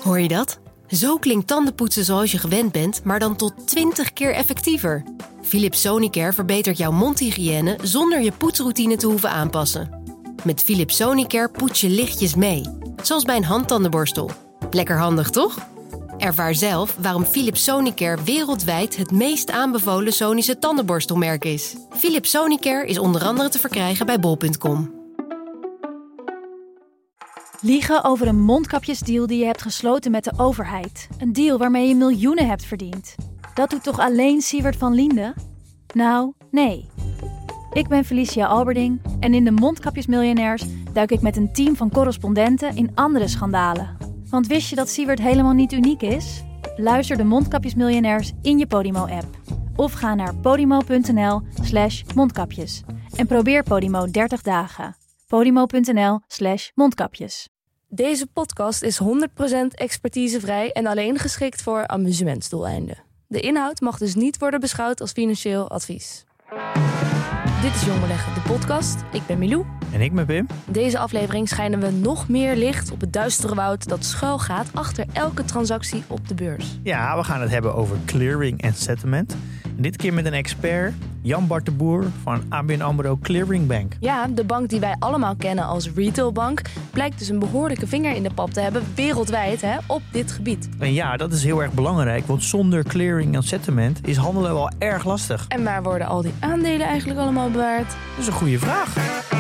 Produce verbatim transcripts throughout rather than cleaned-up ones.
Hoor je dat? Zo klinkt tandenpoetsen zoals je gewend bent, maar dan tot twintig keer effectiever. Philips Sonicare verbetert jouw mondhygiëne zonder je poetsroutine te hoeven aanpassen. Met Philips Sonicare poets je lichtjes mee, zoals bij een handtandenborstel. Lekker handig, toch? Ervaar zelf waarom Philips Sonicare wereldwijd het meest aanbevolen Sonische tandenborstelmerk is. Philips Sonicare is onder andere te verkrijgen bij bol punt com. Liegen over een mondkapjesdeal die je hebt gesloten met de overheid. Een deal waarmee je miljoenen hebt verdiend. Dat doet toch alleen Siewert van Liende? Nou, nee. Ik ben Felicia Alberding en in de Mondkapjesmiljonairs duik ik met een team van correspondenten in andere schandalen. Want wist je dat Siewert helemaal niet uniek is? Luister de Mondkapjesmiljonairs in je Podimo-app. Of ga naar podimo.nl slash mondkapjes. En probeer Podimo dertig dagen. Podimo.nl slash mondkapjes. Deze podcast is honderd procent expertisevrij en alleen geschikt voor amusementsdoeleinden. De inhoud mag dus niet worden beschouwd als financieel advies. Dit is Jong Beleggen, de podcast. Ik ben Milou. En ik ben Pim. In deze aflevering schijnen we nog meer licht op het duistere woud dat schuil gaat achter elke transactie op de beurs. Ja, we gaan het hebben over clearing en settlement. En dit keer met een expert, Jan-Bart de Boer van A B N AMRO Clearing Bank. Ja, de bank die wij allemaal kennen als retailbank blijkt dus een behoorlijke vinger in de pap te hebben wereldwijd hè, op dit gebied. En ja, dat is heel erg belangrijk, want zonder clearing en settlement is handelen wel erg lastig. En waar worden al die aandelen eigenlijk allemaal bewaard? Dat is een goede vraag.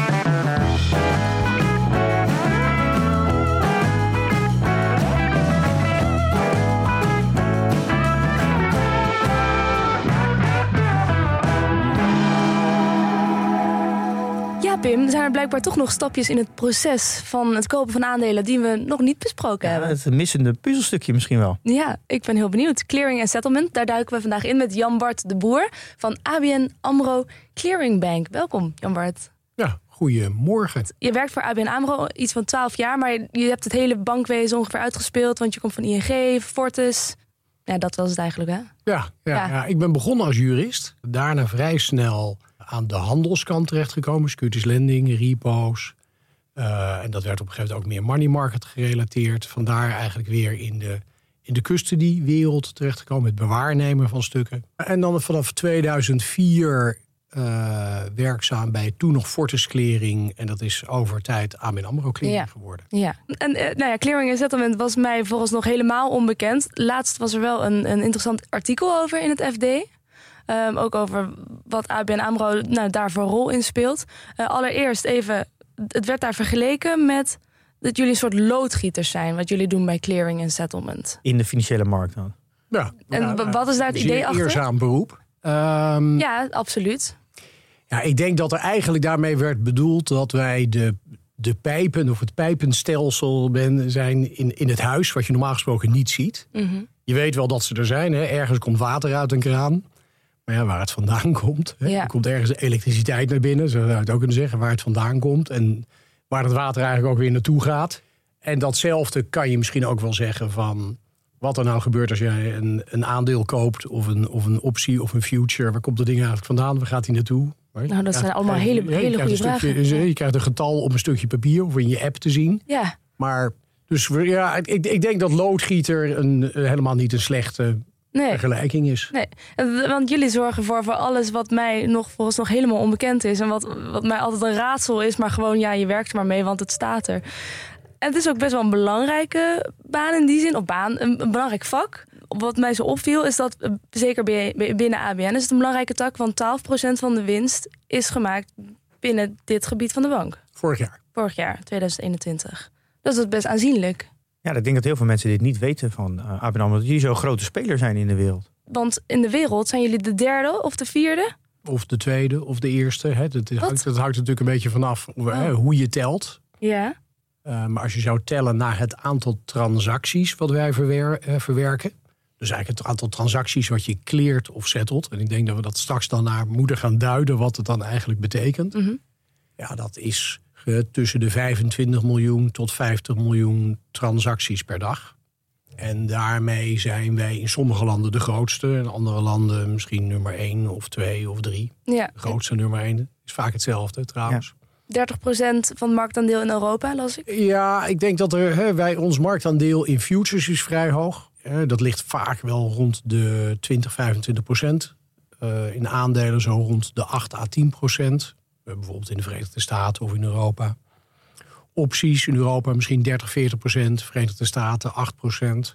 Ja, Pim, er zijn er blijkbaar toch nog stapjes in het proces van het kopen van aandelen die we nog niet besproken Ja, hebben. het missende puzzelstukje misschien wel. Ja, ik ben heel benieuwd. Clearing en settlement, daar duiken we vandaag in met Jan-Bart de Boer van A B N AMRO Clearing Bank. Welkom, Jan-Bart. Ja, goedemorgen. Je werkt voor A B N AMRO iets van twaalf jaar, maar je hebt het hele bankwezen ongeveer uitgespeeld, want je komt van I N G, Fortis. Ja, dat was het eigenlijk, hè? Ja, ja, Ja. ja. ik ben begonnen als jurist. Daarna vrij snel aan de handelskant terechtgekomen. Securities lending, repo's. Uh, en dat werd op een gegeven moment ook meer money market gerelateerd. Vandaar eigenlijk weer in de, in de custody-wereld terechtgekomen. Het bewaarnemen van stukken. En dan vanaf tweeduizend vier uh, werkzaam bij toen nog Fortis Clearing. En dat is over tijd A B N AMRO Clearing Ja. geworden. Ja, en uh, nou ja, clearing en settlement was mij vooralsnog helemaal onbekend. Laatst was er wel een, een interessant artikel over in het F D. Um, ook over wat A B N AMRO nou, daar voor rol in speelt. Uh, allereerst even, het werd daar vergeleken met dat jullie een soort loodgieters zijn, wat jullie doen bij clearing en settlement. In de financiële markt dan. Ja, En nou, wat is daar het zeer idee achter? Eerzaam beroep. Um, Ja, absoluut. Ja, ik denk dat er eigenlijk daarmee werd bedoeld dat wij de, de pijpen of het pijpenstelsel ben, zijn in, in het huis, wat je normaal gesproken niet ziet. Mm-hmm. Je weet wel dat ze er zijn. Hè? Ergens komt water uit een kraan. Maar ja, waar het vandaan komt. Hè? Ja. Er komt ergens elektriciteit naar binnen. Zo zou je het ook kunnen zeggen, waar het vandaan komt. En waar het water eigenlijk ook weer naartoe gaat. En datzelfde kan je misschien ook wel zeggen van wat er nou gebeurt als jij een, een aandeel koopt of een, of een optie of een future. Waar komt dat ding eigenlijk vandaan? Waar gaat hij naartoe? Maar Nou, dat je zijn krijgt- allemaal je- hele- je hele krijgt goede een stukje- vragen. Je krijgt een getal op een stukje papier of in je app te zien. Ja, Maar dus we- ja, ik, ik denk dat loodgieter een, helemaal niet een slechte nee. vergelijking is. Nee, want jullie zorgen voor, voor alles wat mij nog volgens nog helemaal onbekend is. En wat, wat mij altijd een raadsel is, maar gewoon ja, je werkt er maar mee, want het staat er. En het is ook best wel een belangrijke baan in die zin, of baan, een, een belangrijk vak. Wat mij zo opviel is dat, uh, zeker binnen A B N is het een belangrijke tak, want twaalf procent van de winst is gemaakt binnen dit gebied van de bank. Vorig jaar. Vorig jaar, tweeduizend eenentwintig. Dat is best aanzienlijk. Ja, ik denk dat heel veel mensen dit niet weten van uh, A B N AMRO. Dat jullie zo'n grote speler zijn in de wereld. Want in de wereld zijn jullie de derde of de vierde? Of de tweede of de eerste. Hè. Dat, dat, hangt, dat hangt natuurlijk een beetje vanaf Oh. hè, hoe je telt. Ja. Uh, maar als je zou tellen naar het aantal transacties wat wij verwer, uh, verwerken. Dus eigenlijk het aantal transacties wat je cleart of settelt. En ik denk dat we dat straks dan naar moeten gaan duiden wat het dan eigenlijk betekent. Mm-hmm. Ja, dat is uh, tussen de vijfentwintig miljoen tot vijftig miljoen transacties per dag. En daarmee zijn wij in sommige landen de grootste. In andere landen misschien nummer één of twee of drie. Ja. De grootste nummer één is vaak hetzelfde trouwens. Ja. dertig procent van het marktaandeel in Europa, las ik. Ja, ik denk dat er, hè, wij, ons marktaandeel in futures is vrij hoog. Uh, dat ligt vaak wel rond de twintig, vijfentwintig procent. Uh, in aandelen zo rond de acht à tien procent. Uh, bijvoorbeeld in de Verenigde Staten of in Europa. Opties in Europa misschien dertig, veertig procent. Verenigde Staten acht procent.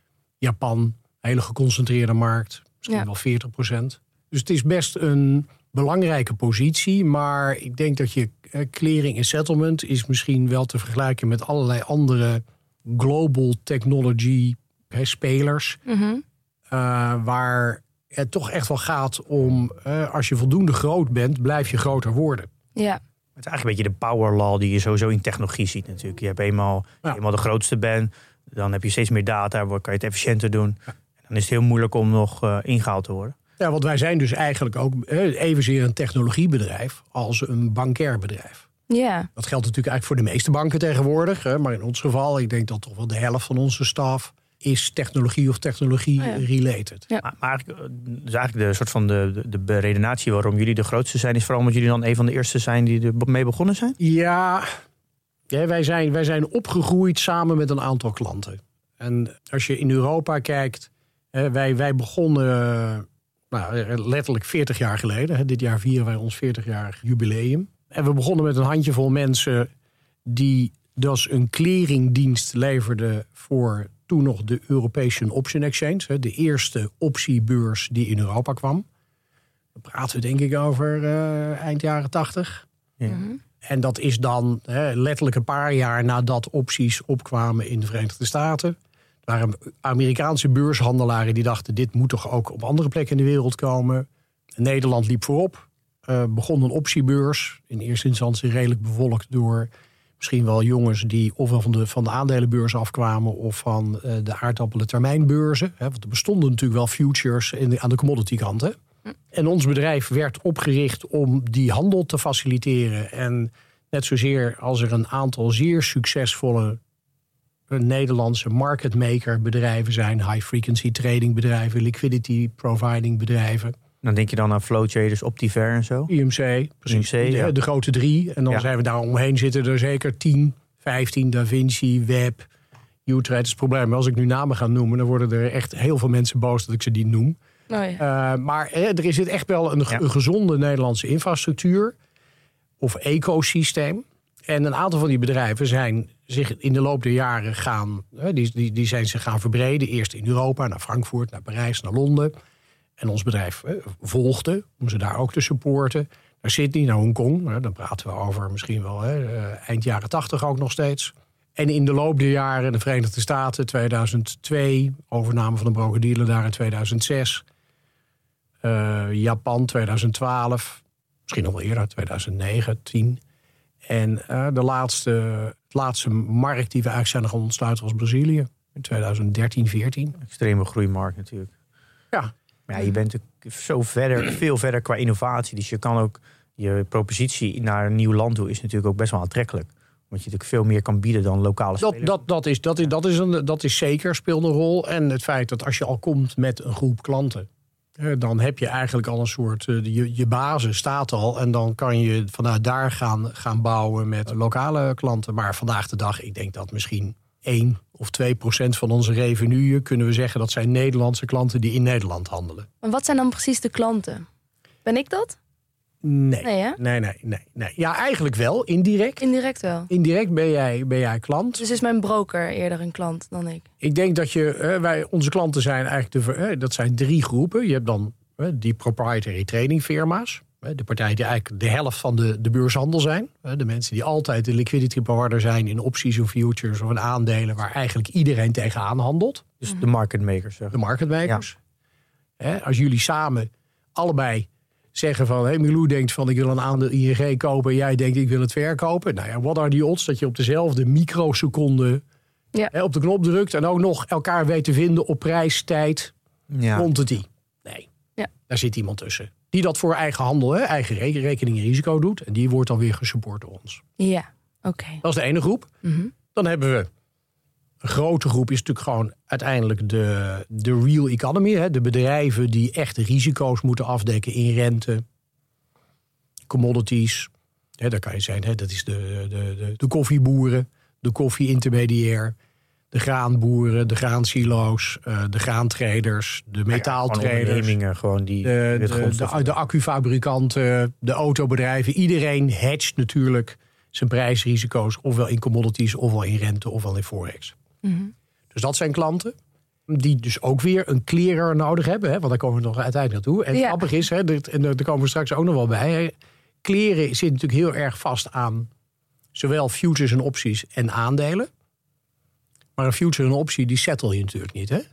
Japan, hele geconcentreerde markt. Misschien ja. wel veertig procent. Dus het is best een belangrijke positie. Maar ik denk dat je uh, clearing en settlement is misschien wel te vergelijken met allerlei andere global technology he, spelers. Mm-hmm. Uh, waar het toch echt wel gaat om, uh, als je voldoende groot bent, blijf je groter worden. Ja. Het is eigenlijk een beetje de power law die je sowieso in technologie ziet natuurlijk. Je hebt eenmaal, ja. eenmaal de grootste bent, dan heb je steeds meer data, kan je het efficiënter doen. Ja. Dan is het heel moeilijk om nog uh, ingehaald te worden. Ja, want wij zijn dus eigenlijk ook uh, evenzeer een technologiebedrijf als een bankair bedrijf. Ja. Dat geldt natuurlijk eigenlijk voor de meeste banken tegenwoordig. Hè, maar in ons geval, ik denk dat toch wel de helft van onze staf is technologie of technologie-related. Ja. Ja. Maar, maar eigenlijk, dus eigenlijk de soort van de, de, de redenatie waarom jullie de grootste zijn, is vooral omdat jullie dan een van de eerste zijn die ermee begonnen zijn? Ja, ja wij, zijn, wij zijn opgegroeid samen met een aantal klanten. En als je in Europa kijkt, hè, wij, wij begonnen nou, letterlijk veertig jaar geleden. Hè, dit jaar vieren wij ons veertig-jarig jubileum. En we begonnen met een handjevol mensen die dus een clearingdienst leverden voor toen nog de European Option Exchange. De eerste optiebeurs die in Europa kwam. Daar praten we denk ik over uh, eind jaren tachtig. Ja. Mm-hmm. En dat is dan hè, letterlijk een paar jaar nadat opties opkwamen in de Verenigde Staten. Er waren Amerikaanse beurshandelaren die dachten, dit moet toch ook op andere plekken in de wereld komen. Nederland liep voorop. Uh, begon een optiebeurs. In eerste instantie redelijk bevolkt door misschien wel jongens die ofwel van de, van de aandelenbeurs afkwamen of van uh, de aardappelen termijnbeurzen. Hè, want er bestonden natuurlijk wel futures in de, aan de commodity kant. Hè. Hm. En ons bedrijf werd opgericht om die handel te faciliteren. En net zozeer als er een aantal zeer succesvolle uh, Nederlandse market maker bedrijven zijn, high frequency trading bedrijven, liquidity providing bedrijven. Dan denk je dan aan flow traders, Optiver en zo? I M C, precies. I M C, de, ja. de grote drie. En dan Ja. zijn we daar omheen zitten er zeker tien, vijftien, Da Vinci, Web, U-Trade. Het is het probleem. Als ik nu namen ga noemen, dan worden er echt heel veel mensen boos dat ik ze die noem. Oh ja. Uh, maar hè, er is echt wel een, Ja. een gezonde Nederlandse infrastructuur of ecosysteem. En een aantal van die bedrijven zijn zich in de loop der jaren gaan, hè, die, die, die zijn zich gaan verbreden. Eerst in Europa, naar Frankfurt, naar Parijs, naar Londen. En ons bedrijf hè, volgde om ze daar ook te supporten. Naar Sydney, naar Hongkong. Hè, dan praten we over misschien wel hè, uh, eind jaren tachtig ook nog steeds. En in de loop der jaren de Verenigde Staten, tweeduizend twee, overname van de broker-dealer daar in tweeduizend zes. Uh, Japan tweeduizend twaalf, misschien nog wel eerder, tweeduizend negen, tien. En uh, de laatste, het laatste markt die we eigenlijk zijn gaan ontsluiten was Brazilië. In tweeduizend dertien, veertien. Extreme groeimarkt natuurlijk. Ja. Maar ja, je bent zo verder, veel verder qua innovatie. Dus je kan ook, je propositie naar een nieuw land toe is natuurlijk ook best wel aantrekkelijk. Omdat je natuurlijk veel meer kan bieden dan lokale Dat, spelers. dat, dat, is, dat, is, dat, is een, dat is zeker, speelt een rol. En het feit dat als je al komt met een groep klanten, dan heb je eigenlijk al een soort, je, je basis staat al. En dan kan je vanuit daar gaan, gaan bouwen met lokale klanten. Maar vandaag de dag, ik denk dat misschien één of twee procent van onze revenue, kunnen we zeggen, dat zijn Nederlandse klanten die in Nederland handelen. En wat zijn dan precies de klanten? Ben ik dat? Nee, Nee, hè? nee, nee, nee, nee. Ja, eigenlijk wel, indirect. Indirect wel. Indirect ben jij, ben jij klant. Dus is mijn broker eerder een klant dan ik? Ik denk dat je, eh, wij, onze klanten zijn eigenlijk, de, eh, dat zijn drie groepen. Je hebt dan eh, die proprietary trading firma's. Eh, de partijen die eigenlijk de helft van de, de beurshandel zijn. Eh, de mensen die altijd de liquidity provider zijn in opties of futures of in aandelen, waar eigenlijk iedereen tegenaan handelt. Dus de market makers. Zeg. De market makers. Eh, als jullie samen allebei zeggen van, hey, Milou denkt van ik wil een aandeel I N G kopen en jij denkt ik wil het verkopen. Nou ja, wat are die odds dat je op dezelfde microseconde Ja. hè, op de knop drukt en ook nog elkaar weet te vinden op prijs, tijd, Ja. quantity. Nee, Ja. daar zit iemand tussen. Die dat voor eigen handel, hè, eigen re- rekening en risico doet. En die wordt dan weer gesupport door ons. Ja, oké. Dat is de ene groep. Mhm. Dan hebben we een grote groep, is natuurlijk gewoon uiteindelijk de, de real economy. Hè, de bedrijven die echt risico's moeten afdekken in rente, commodities, Hè, daar kan je zijn, hè, dat is de, de, de, de koffieboeren, de koffie-intermediair, de graanboeren, de graansilo's, uh, de graantraders, de metaaltraders. Ja, gewoon die de, de, de, de accufabrikanten, de autobedrijven. Iedereen hedgt natuurlijk zijn prijsrisico's, ofwel in commodities, ofwel in rente, ofwel in forex. Mm-hmm. Dus dat zijn klanten die dus ook weer een clearer nodig hebben. Hè, want daar komen we nog uiteindelijk naartoe. En het ja. grappig is, hè, dit, en daar komen we straks ook nog wel bij. Hè, clearen zit natuurlijk heel erg vast aan zowel futures en opties en aandelen. Maar een future en een optie, die settle je natuurlijk niet, hè?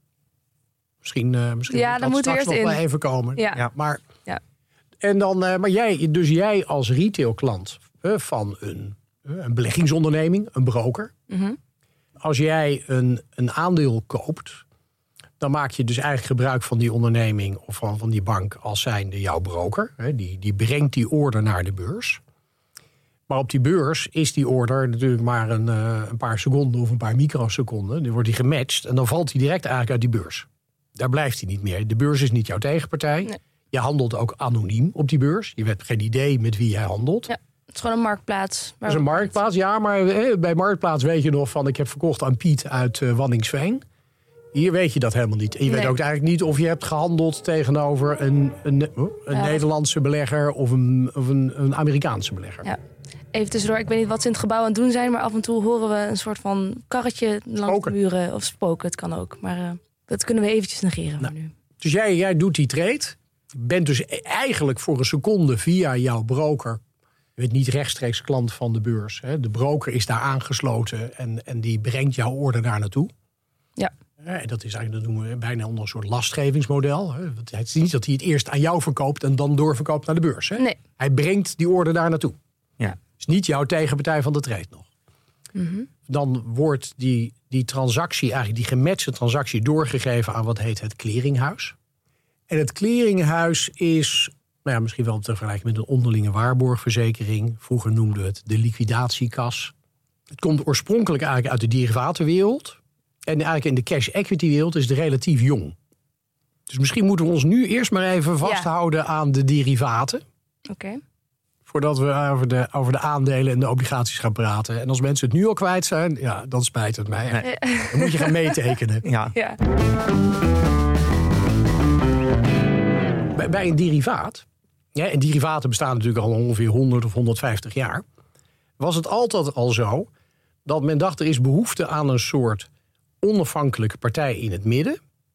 Misschien, uh, misschien ja, moet dan dat moet straks nog eerst wel in. even komen. Ja. Ja. Maar, ja. En dan, uh, maar jij, dus jij als retailklant uh, van een, uh, een beleggingsonderneming, een broker. Mm-hmm. Als jij een, een aandeel koopt, dan maak je dus eigenlijk gebruik van die onderneming of van, van die bank als zijnde jouw broker. Hè? Die, die brengt die order naar de beurs. Maar op die beurs is die order natuurlijk maar een, uh, een paar seconden of een paar microseconden. Dan wordt die gematcht en dan valt hij direct eigenlijk uit die beurs. Daar blijft hij niet meer. De beurs is niet jouw tegenpartij. Nee. Je handelt ook anoniem op die beurs. Je hebt geen idee met wie jij handelt. Ja, het is gewoon een marktplaats. Dat is een marktplaats, ja, maar eh, bij marktplaats weet je nog van ik heb verkocht aan Piet uit uh, Waddinxveen. Hier weet je dat helemaal niet. En je Nee. weet ook eigenlijk niet of je hebt gehandeld tegenover een, een, een Ja. Nederlandse belegger of een, of een, een Amerikaanse belegger. Ja. Even tussendoor, ik weet niet wat ze in het gebouw aan het doen zijn, maar af en toe horen we een soort van karretje langs Spoken. de muren of spoken. Het kan ook, maar uh, dat kunnen we eventjes negeren Nou. voor nu. Dus jij, jij doet die trade. Bent dus eigenlijk voor een seconde via jouw broker. Je bent niet rechtstreeks klant van de beurs. Hè. De broker is daar aangesloten en, en die brengt jouw order daar naartoe. Ja. En dat is eigenlijk, dat noemen we bijna onder een soort lastgevingsmodel. Hè. Het is niet dat hij het eerst aan jou verkoopt en dan doorverkoopt naar de beurs. Hè. Nee. Hij brengt die order daar naartoe. Ja. Het is niet jouw tegenpartij van de trade nog. Mm-hmm. Dan wordt die, die transactie, eigenlijk die gematchte transactie, doorgegeven aan wat heet het clearinghuis. En het clearinghuis is, nou ja, misschien wel te vergelijken met een onderlinge waarborgverzekering. Vroeger noemden we het de liquidatiekas. Het komt oorspronkelijk eigenlijk uit de derivatenwereld. En eigenlijk in de cash-equity-wereld is het relatief jong. Dus misschien moeten we ons nu eerst maar even vasthouden ja. aan de derivaten. Oké. Okay. Voordat we over de, over de aandelen en de obligaties gaan praten. En als mensen het nu al kwijt zijn, ja, dan spijt het mij. Nee. Dan moet je gaan meetekenen. Ja. Ja. Bij, bij een derivaat, ja, en derivaten bestaan natuurlijk al ongeveer honderd of honderdvijftig jaar, was het altijd al zo dat men dacht er is behoefte aan een soort onafhankelijke partij in het midden,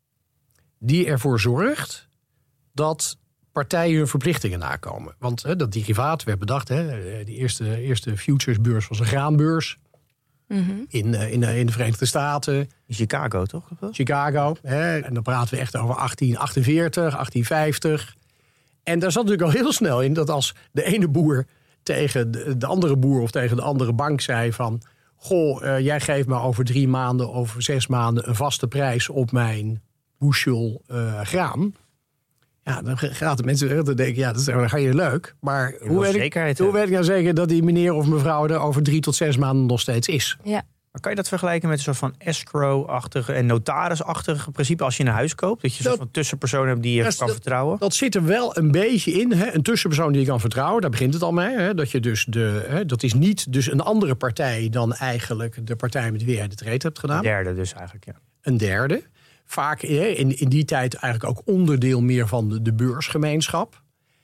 die ervoor zorgt dat partijen hun verplichtingen nakomen. Want hè, dat derivaat werd bedacht, hè, de eerste, eerste futuresbeurs was een graanbeurs. Mm-hmm. In, in, in de Verenigde Staten. Chicago, toch? Chicago. Hè, en dan praten we echt over achttien achtenveertig, achttien vijftig. En daar zat natuurlijk al heel snel in dat als de ene boer tegen de, de andere boer of tegen de andere bank zei van, goh, uh, jij geeft me over drie maanden of zes maanden een vaste prijs op mijn bushel uh, graan. Ja, dan gaat de mensen dan denken, ja, dat is, dan ga je leuk. Maar hoe weet, ik, hoe weet ik nou zeker dat die meneer of mevrouw er over drie tot zes maanden nog steeds is? Ja. Maar kan je dat vergelijken met een soort van escrow-achtige en notaris-achtige principe als je een huis koopt? Dat je een soort van tussenpersoon hebt die je dat, kan dat, vertrouwen? Dat zit er wel een beetje in. Hè? Een tussenpersoon die je kan vertrouwen, daar begint het al mee. Hè? Dat, je dus de, hè, dat is niet dus een andere partij dan eigenlijk de partij met wie je de trade hebt gedaan. Een derde dus eigenlijk, ja. Een derde. Vaak in, in die tijd eigenlijk ook onderdeel meer van de, de beursgemeenschap.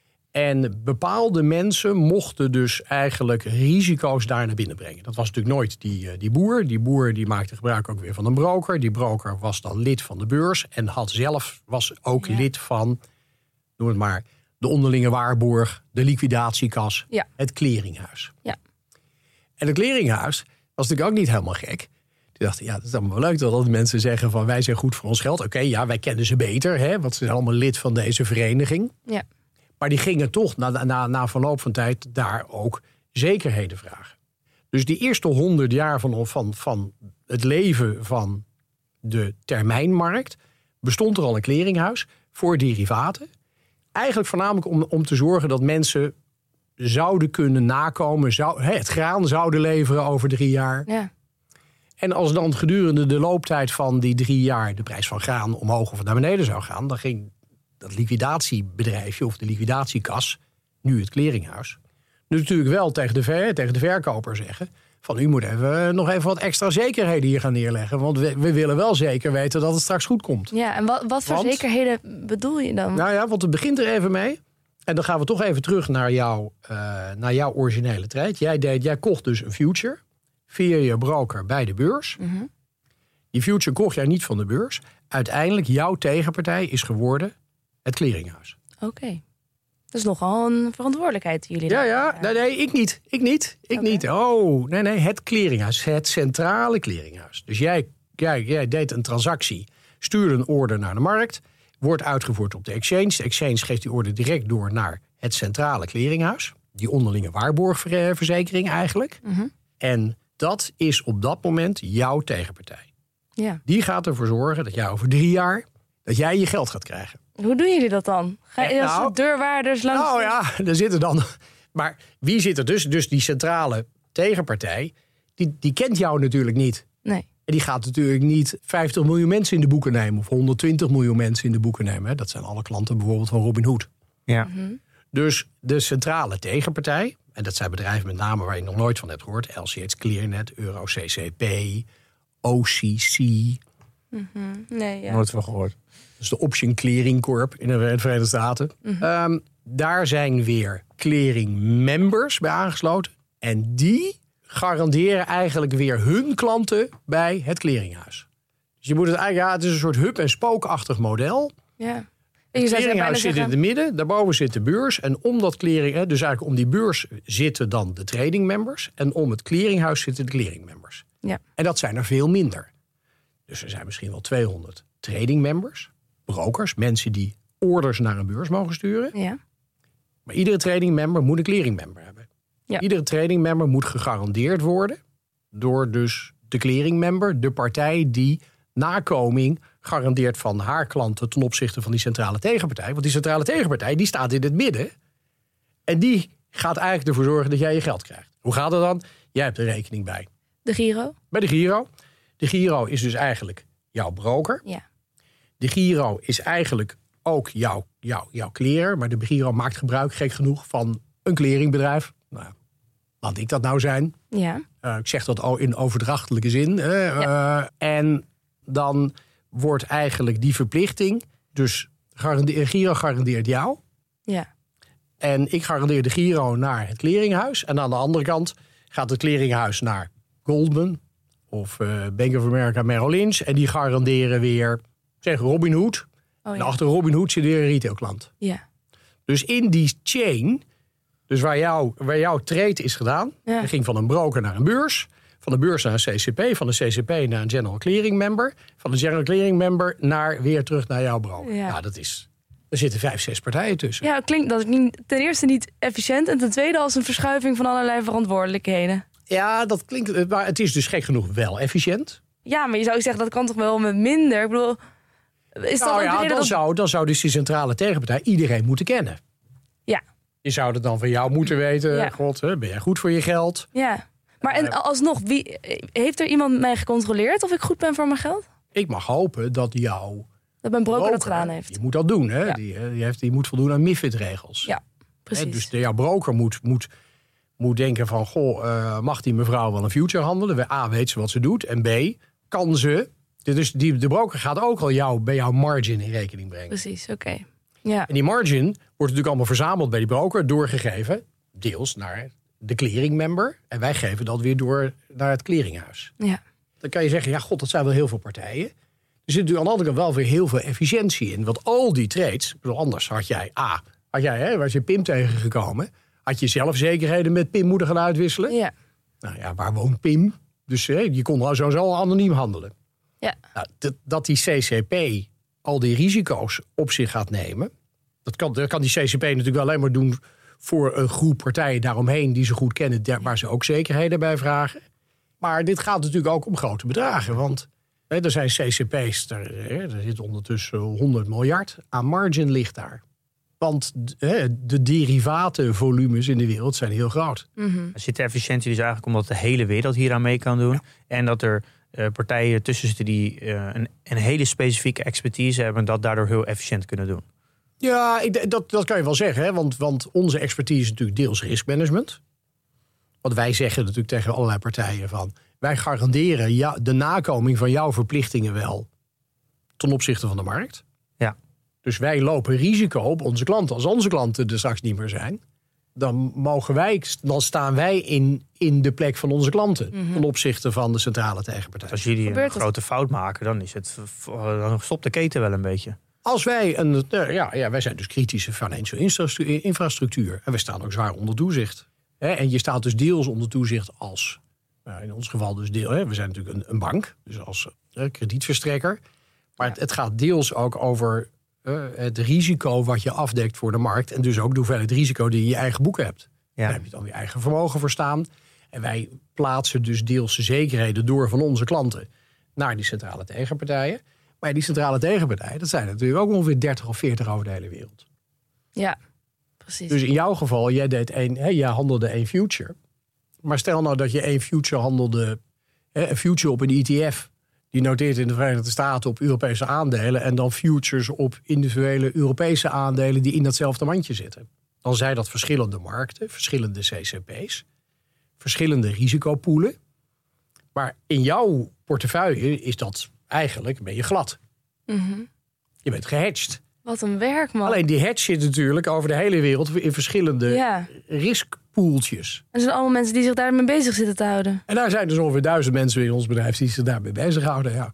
En bepaalde mensen mochten dus eigenlijk risico's daar naar binnen brengen. Dat was natuurlijk nooit die, die boer. Die boer die maakte gebruik ook weer van een broker. Die broker was dan lid van de beurs en had zelf was ook ja. lid van, noem het maar, de onderlinge waarborg, de liquidatiekas, ja. het clearinghuis. Ja. En het clearinghuis was natuurlijk ook niet helemaal gek. Die dachten, ja, dat is allemaal wel leuk dat mensen zeggen van wij zijn goed voor ons geld. Oké, okay, ja, wij kennen ze beter, hè, want ze zijn allemaal lid van deze vereniging. Ja. Maar die gingen toch na, na, na verloop van tijd daar ook zekerheden vragen. Dus die eerste honderd jaar van, van, van het leven van de termijnmarkt bestond er al een clearinghuis voor derivaten. Eigenlijk voornamelijk om, om te zorgen dat mensen zouden kunnen nakomen, zou, het graan zouden leveren over drie jaar. Ja. En als dan gedurende de looptijd van die drie jaar de prijs van graan omhoog of naar beneden zou gaan, dan ging dat liquidatiebedrijfje of de liquidatiekas, nu het clearinghuis, natuurlijk wel tegen de, ver, tegen de verkoper zeggen... van u moet even, nog even wat extra zekerheden hier gaan neerleggen. Want we, we willen wel zeker weten dat het straks goed komt. Ja, en wat, wat voor want, zekerheden bedoel je dan? Nou ja, want het begint er even mee. En dan gaan we toch even terug naar, jou, uh, naar jouw originele trade. Jij, deed, jij kocht dus een future via je broker bij de beurs. Mm-hmm. Die future kocht jij niet van de beurs. Uiteindelijk, jouw tegenpartij is geworden het clearinghuis. Oké. Okay. Dat is nogal een verantwoordelijkheid die jullie Ja, daar ja. Nee, nee, ik niet. Ik niet. Ik okay. niet. Oh, nee, nee. Het clearinghuis. Het centrale clearinghuis. Dus jij, jij, jij deed een transactie. Stuurde een order naar de markt. Wordt uitgevoerd op de exchange. De exchange geeft die order direct door naar het centrale clearinghuis. Die onderlinge waarborgverzekering eigenlijk. Mm-hmm. En dat is op dat moment jouw tegenpartij. Ja. Die gaat ervoor zorgen dat jij over drie jaar... dat jij je geld gaat krijgen. Hoe doen jullie dat dan? Ga je als nou, deurwaarders langs... Nou ja, er zitten dan... Maar wie zit er dus? Dus die centrale tegenpartij, die, die kent jou natuurlijk niet. Nee. En die gaat natuurlijk niet vijftig miljoen mensen in de boeken nemen... of honderdtwintig miljoen mensen in de boeken nemen. Dat zijn alle klanten bijvoorbeeld van Robinhood. Ja. Mm-hmm. Dus de centrale tegenpartij... en dat zijn bedrijven met name waar je nog nooit van hebt gehoord... L C H Clearnet, Euro C C P, O C C... Mm-hmm. Nee, ja. Nooit van gehoord. Dat is de Option Clearing Corp in de Verenigde Staten. Mm-hmm. Um, daar zijn weer clearing members bij aangesloten. En die garanderen eigenlijk weer hun klanten bij het clearinghuis. Dus je moet het eigenlijk, ja, het is een soort hub- en spookachtig model. Ja. Het clearinghuis zit in het midden, daarboven zit de beurs. En om dat clearing, dus eigenlijk om die beurs zitten dan de trading members. En om het clearinghuis zitten de clearing members. Ja. En dat zijn er veel minder. Dus er zijn misschien wel tweehonderd trading members, brokers, mensen die orders naar een beurs mogen sturen. Ja. Maar iedere trading member moet een clearing member hebben. Ja. Iedere trading member moet gegarandeerd worden door dus de clearing member, de partij die nakoming garandeert van haar klanten ten opzichte van die centrale tegenpartij. Want die centrale tegenpartij die staat in het midden en die gaat eigenlijk ervoor zorgen dat jij je geld krijgt. Hoe gaat het dan? Jij hebt een rekening bij. De Giro? Bij de Giro. De Giro is dus eigenlijk jouw broker. Ja. De Giro is eigenlijk ook jouw, jouw, jouw clearer. Maar de Giro maakt gebruik, gek genoeg, van een clearingbedrijf. Nou, laat ik dat nou zijn. Ja. Uh, ik zeg dat in overdrachtelijke zin. Uh, ja. uh, en dan wordt eigenlijk die verplichting... Dus de Giro garandeert jou. Ja. En ik garandeer de Giro naar het clearinghuis. En aan de andere kant gaat het clearinghuis naar Goldman... of uh, Bank of America Merrill Lynch. En die garanderen weer, zeg Robinhood. Oh, ja. En achter Robinhood zit weer een retailklant. Ja. Dus in die chain, dus waar, jou, waar jouw trade is gedaan... Ja. Je ging van een broker naar een beurs... van de beurs naar een C C P, van de C C P naar een General Clearing Member... van de General Clearing Member naar weer terug naar jouw broker. Ja. Ja, dat is... Er zitten vijf, zes partijen tussen. Ja, klinkt dat niet, ten eerste niet efficiënt... en ten tweede als een verschuiving van allerlei verantwoordelijkheden. Ja, dat klinkt... Maar het is dus gek genoeg wel efficiënt. Ja, maar je zou zeggen, dat kan toch wel met minder? Ik bedoel, is dat nou ook ja, de reden dan, dat... zou, dan zou dus die centrale tegenpartij iedereen moeten kennen. Ja. Je zou het dan van jou moeten weten. Ja. God, hè, ben jij goed voor je geld? Ja. Maar en alsnog, wie, heeft er iemand mij gecontroleerd of ik goed ben voor mijn geld? Ik mag hopen dat jouw Dat mijn broker broker, dat gedaan heeft. Die moet dat doen, hè? Ja. Die, die, heeft, die moet voldoen aan MiFID-regels. Ja, precies. Hè, dus de, jouw broker moet, moet, moet denken van... Goh, uh, mag die mevrouw wel een future handelen? A, weet ze wat ze doet. En B, kan ze... Dus die, de broker gaat ook al jou, bij jouw margin in rekening brengen. Precies, oké. Okay. Ja. En die margin wordt natuurlijk allemaal verzameld bij die broker... doorgegeven, deels naar de clearing member. En wij geven dat weer door naar het clearinghuis. Ja. Dan kan je zeggen, ja god, dat zijn wel heel veel partijen. Er zit natuurlijk aan de andere kant wel weer heel veel efficiëntie in. Want al die trades, anders had jij... A, had jij, hè, was je Pim tegengekomen... had je zelf zekerheden met Pim moeten gaan uitwisselen. Ja. Nou ja, waar woont Pim? Dus hè, je kon al sowieso anoniem handelen. Ja. Nou, dat, dat die C C P al die risico's op zich gaat nemen... Dat kan, dat kan die C C P natuurlijk wel alleen maar doen... voor een groep partijen daaromheen die ze goed kennen... waar ze ook zekerheden bij vragen. Maar dit gaat natuurlijk ook om grote bedragen. Want hè, er zijn C C P's, er, hè, er zit ondertussen honderd miljard aan margin ligt daar. Want hè, de derivatenvolumes in de wereld zijn heel groot. Mm-hmm. Er zit de efficiëntie dus eigenlijk omdat de hele wereld hier aan mee kan doen. Ja. En dat er uh, partijen tussen zitten die uh, een, een hele specifieke expertise hebben... en dat daardoor heel efficiënt kunnen doen. Ja, ik, dat, dat kan je wel zeggen. Hè? Want, want onze expertise is natuurlijk deels riskmanagement. Want wij zeggen natuurlijk tegen allerlei partijen van... wij garanderen ja, de nakoming van jouw verplichtingen wel... ten opzichte van de markt. Ja. Dus wij lopen risico op onze klanten. Als onze klanten er straks niet meer zijn... dan, mogen wij, dan staan wij in, in de plek van onze klanten... Mm-hmm. ten opzichte van de centrale tegenpartij. Als jullie Gebeurt een het? grote fout maken, dan, is het, dan stopt de keten wel een beetje. Als wij een... Ja, ja, wij zijn dus kritische financial infrastructuur. En we staan ook zwaar onder toezicht. En je staat dus deels onder toezicht als... in ons geval dus deel... we zijn natuurlijk een, een bank, dus als kredietverstrekker. Maar ja. het, het gaat deels ook over... Uh, het risico wat je afdekt voor de markt... en dus ook de hoeveelheid risico die je in je eigen boeken hebt. Ja. Daar heb je dan je eigen vermogen voor staan. En wij plaatsen dus deels de zekerheden door van onze klanten... naar die centrale tegenpartijen. Maar die centrale tegenpartijen... dat zijn natuurlijk ook ongeveer dertig of veertig over de hele wereld. Ja, precies. Dus in jouw geval, jij, deed één, hè, jij handelde één future. Maar stel nou dat je één future handelde... Hè, een future op een E T F... die noteert in de Verenigde Staten op Europese aandelen... en dan futures op individuele Europese aandelen... die in datzelfde mandje zitten. Dan zijn dat verschillende markten, verschillende C C P's... verschillende risicopoelen. Maar in jouw portefeuille is dat eigenlijk een beetje glad. Mm-hmm. Je bent gehedged. Wat een werk, man. Alleen die hedge zit natuurlijk over de hele wereld... in verschillende ja. riskpoeltjes. En er zijn allemaal mensen die zich daarmee bezig zitten te houden. En daar zijn dus ongeveer duizend mensen in ons bedrijf... die zich daarmee bezighouden, ja.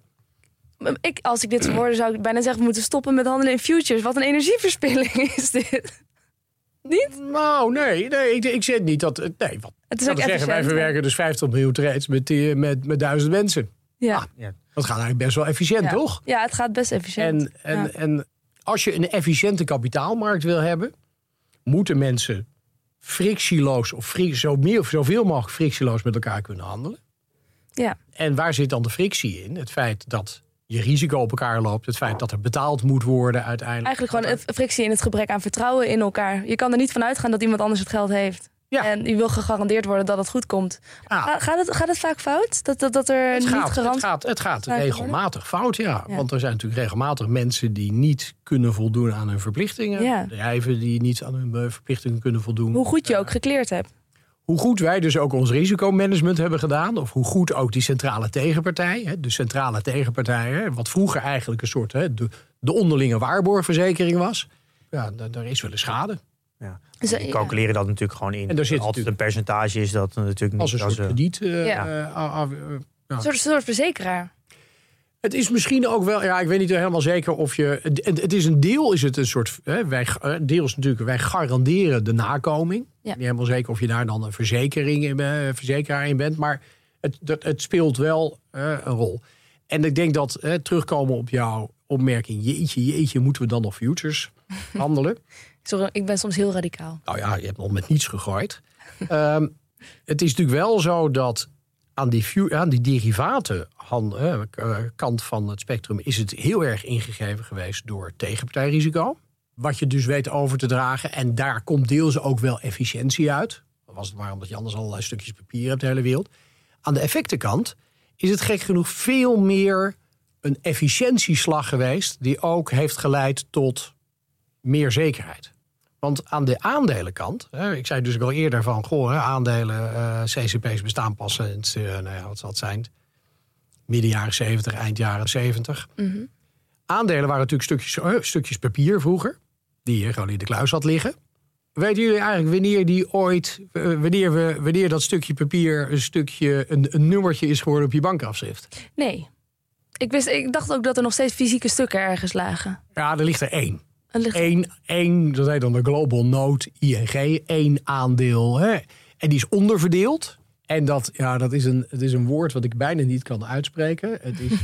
Ik, als ik dit zou horen, zou ik bijna zeggen... we moeten stoppen met handelen in futures. Wat een energieverspilling is dit. Niet? Nou, nee, nee ik, ik zeg niet dat... Nee, wat, het is ook zeggen, wij verwerken dus vijftig miljoen trades met, die, met, met duizend mensen. Ja. Ah, ja. Dat gaat eigenlijk best wel efficiënt, ja. toch? Ja, het gaat best efficiënt. En, en, ja. en als je een efficiënte kapitaalmarkt wil hebben... moeten mensen frictieloos of fri- zo meer of zoveel mogelijk frictieloos met elkaar kunnen handelen. Ja. En waar zit dan de frictie in? Het feit dat je risico op elkaar loopt. Het feit dat er betaald moet worden uiteindelijk. Eigenlijk gewoon een frictie in het gebrek aan vertrouwen in elkaar. Je kan er niet van uitgaan dat iemand anders het geld heeft. Ja. En je wil gegarandeerd worden dat het goed komt. Ja. Gaat, het, gaat het vaak fout? Dat, dat, dat er het niet gaat, garant... Het gaat, het gaat regelmatig fout, ja. ja. Want er zijn natuurlijk regelmatig mensen die niet kunnen voldoen aan hun verplichtingen. Ja. Bedrijven die niet aan hun verplichtingen kunnen voldoen. Hoe goed je ook gekleerd hebt. Hoe goed wij dus ook ons risicomanagement hebben gedaan... of hoe goed ook die centrale tegenpartij... de centrale tegenpartij... wat vroeger eigenlijk een soort de, de onderlinge waarborgverzekering was... ja, daar, daar is wel een schade. Ja. Dus, die calculeren ja. dat natuurlijk gewoon in. En daar zit altijd natuurlijk een percentage is dat natuurlijk niet... Als een soort als krediet. Uh, ja. uh, uh, uh, uh, een soort, soort verzekeraar. Het is misschien ook wel, ja, ik weet niet helemaal zeker of je... Het, het is een deel, is het een soort... Hè, wij, deels natuurlijk, wij garanderen de nakoming. Ja. Niet helemaal zeker of je daar dan een verzekering in, uh, verzekeraar in bent. Maar het, het, het speelt wel uh, een rol. En ik denk dat, uh, terugkomen op jouw opmerking... jeetje, jeetje, moeten we dan nog futures handelen? Sorry, ik ben soms heel radicaal. Nou ja, je hebt nog met niets gegooid. um, het is natuurlijk wel zo dat... Aan die, aan die derivaten uh, kant van het spectrum is het heel erg ingegeven geweest door tegenpartijrisico. Wat je dus weet over te dragen. En daar komt deels ook wel efficiëntie uit. Dat was het maar omdat je anders allerlei stukjes papier hebt de hele wereld. Aan de effectenkant is het gek genoeg veel meer een efficiëntieslag geweest... die ook heeft geleid tot meer zekerheid. Want aan de aandelenkant, hè, ik zei dus al eerder van... goh, hè, aandelen, uh, C C P's bestaan pas sinds, uh, nou ja, wat zal het zijn... midden jaren zeventig, eind jaren zeventig. Mm-hmm. Aandelen waren natuurlijk stukjes, uh, stukjes papier vroeger... die je gewoon in de kluis had liggen. Weten jullie eigenlijk wanneer die ooit... Uh, wanneer, we, wanneer dat stukje papier een stukje een, een nummertje is geworden op je bankafschrift? Nee. Ik, wist, ik dacht ook dat er nog steeds fysieke stukken ergens lagen. Ja, er ligt er één. Ligt... Eén, één, dat heet dan de Global Note I N G, één aandeel. Hè? En die is onderverdeeld. En dat, ja, dat is een, het is een woord wat ik bijna niet kan uitspreken. Het is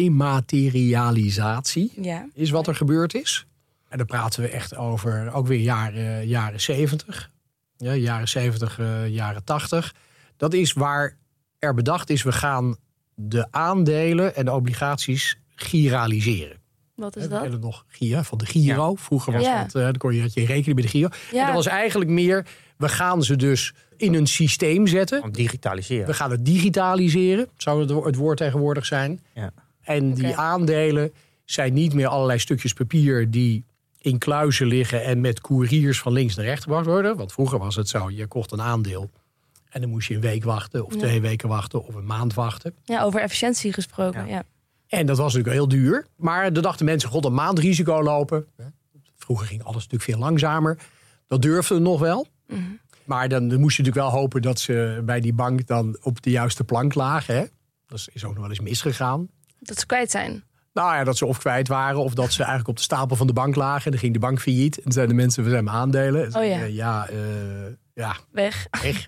dematerialisatie, ja. is wat er gebeurd is. En dan praten we echt over ook weer jaren, jaren zeventig. Ja, jaren zeventig, uh, jaren tachtig. Dat is waar er bedacht is, we gaan de aandelen en de obligaties giraliseren. Wat is He, dat? nog Gia, van de Giro. Ja. Vroeger was ja. dat, uh, dan kon je, had je rekening bij de Giro. Ja. En dat was eigenlijk meer, we gaan ze dus in een systeem zetten. Digitaliseren. We gaan het digitaliseren, zou het, het woord tegenwoordig zijn. Ja. En okay. die aandelen zijn niet meer allerlei stukjes papier die in kluizen liggen en met couriers van links naar rechts gebracht worden. Want vroeger was het zo, je kocht een aandeel En dan moest je een week wachten, of Ja. twee weken wachten, of een maand wachten. Ja, over efficiëntie gesproken. Ja. Ja. En dat was natuurlijk heel duur. Maar dan dachten mensen, god, een maand risico lopen. Vroeger ging alles natuurlijk veel langzamer. Dat durfde nog wel. Mm-hmm. Maar dan, dan moest je natuurlijk wel hopen dat ze bij die bank dan op de juiste plank lagen. Hè? Dat is ook nog wel eens misgegaan. Dat ze kwijt zijn. Nou ja, dat ze of kwijt waren of dat ze eigenlijk op de stapel van de bank lagen. En dan ging de bank failliet. En toen zeiden de mensen, we zijn mijn aandelen. En Oh ja. uh, ja, uh, ja, Weg. weg.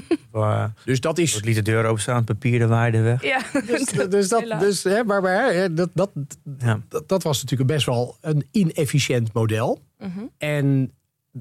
Uh, Dus dat is... het liet de deur openstaan, papier de waarde weg. Ja. Dus, dus, dat, Helaas. dus hè, maar, maar hè, dat, dat, Ja. dat, dat was natuurlijk best wel een inefficiënt model. Mhm. En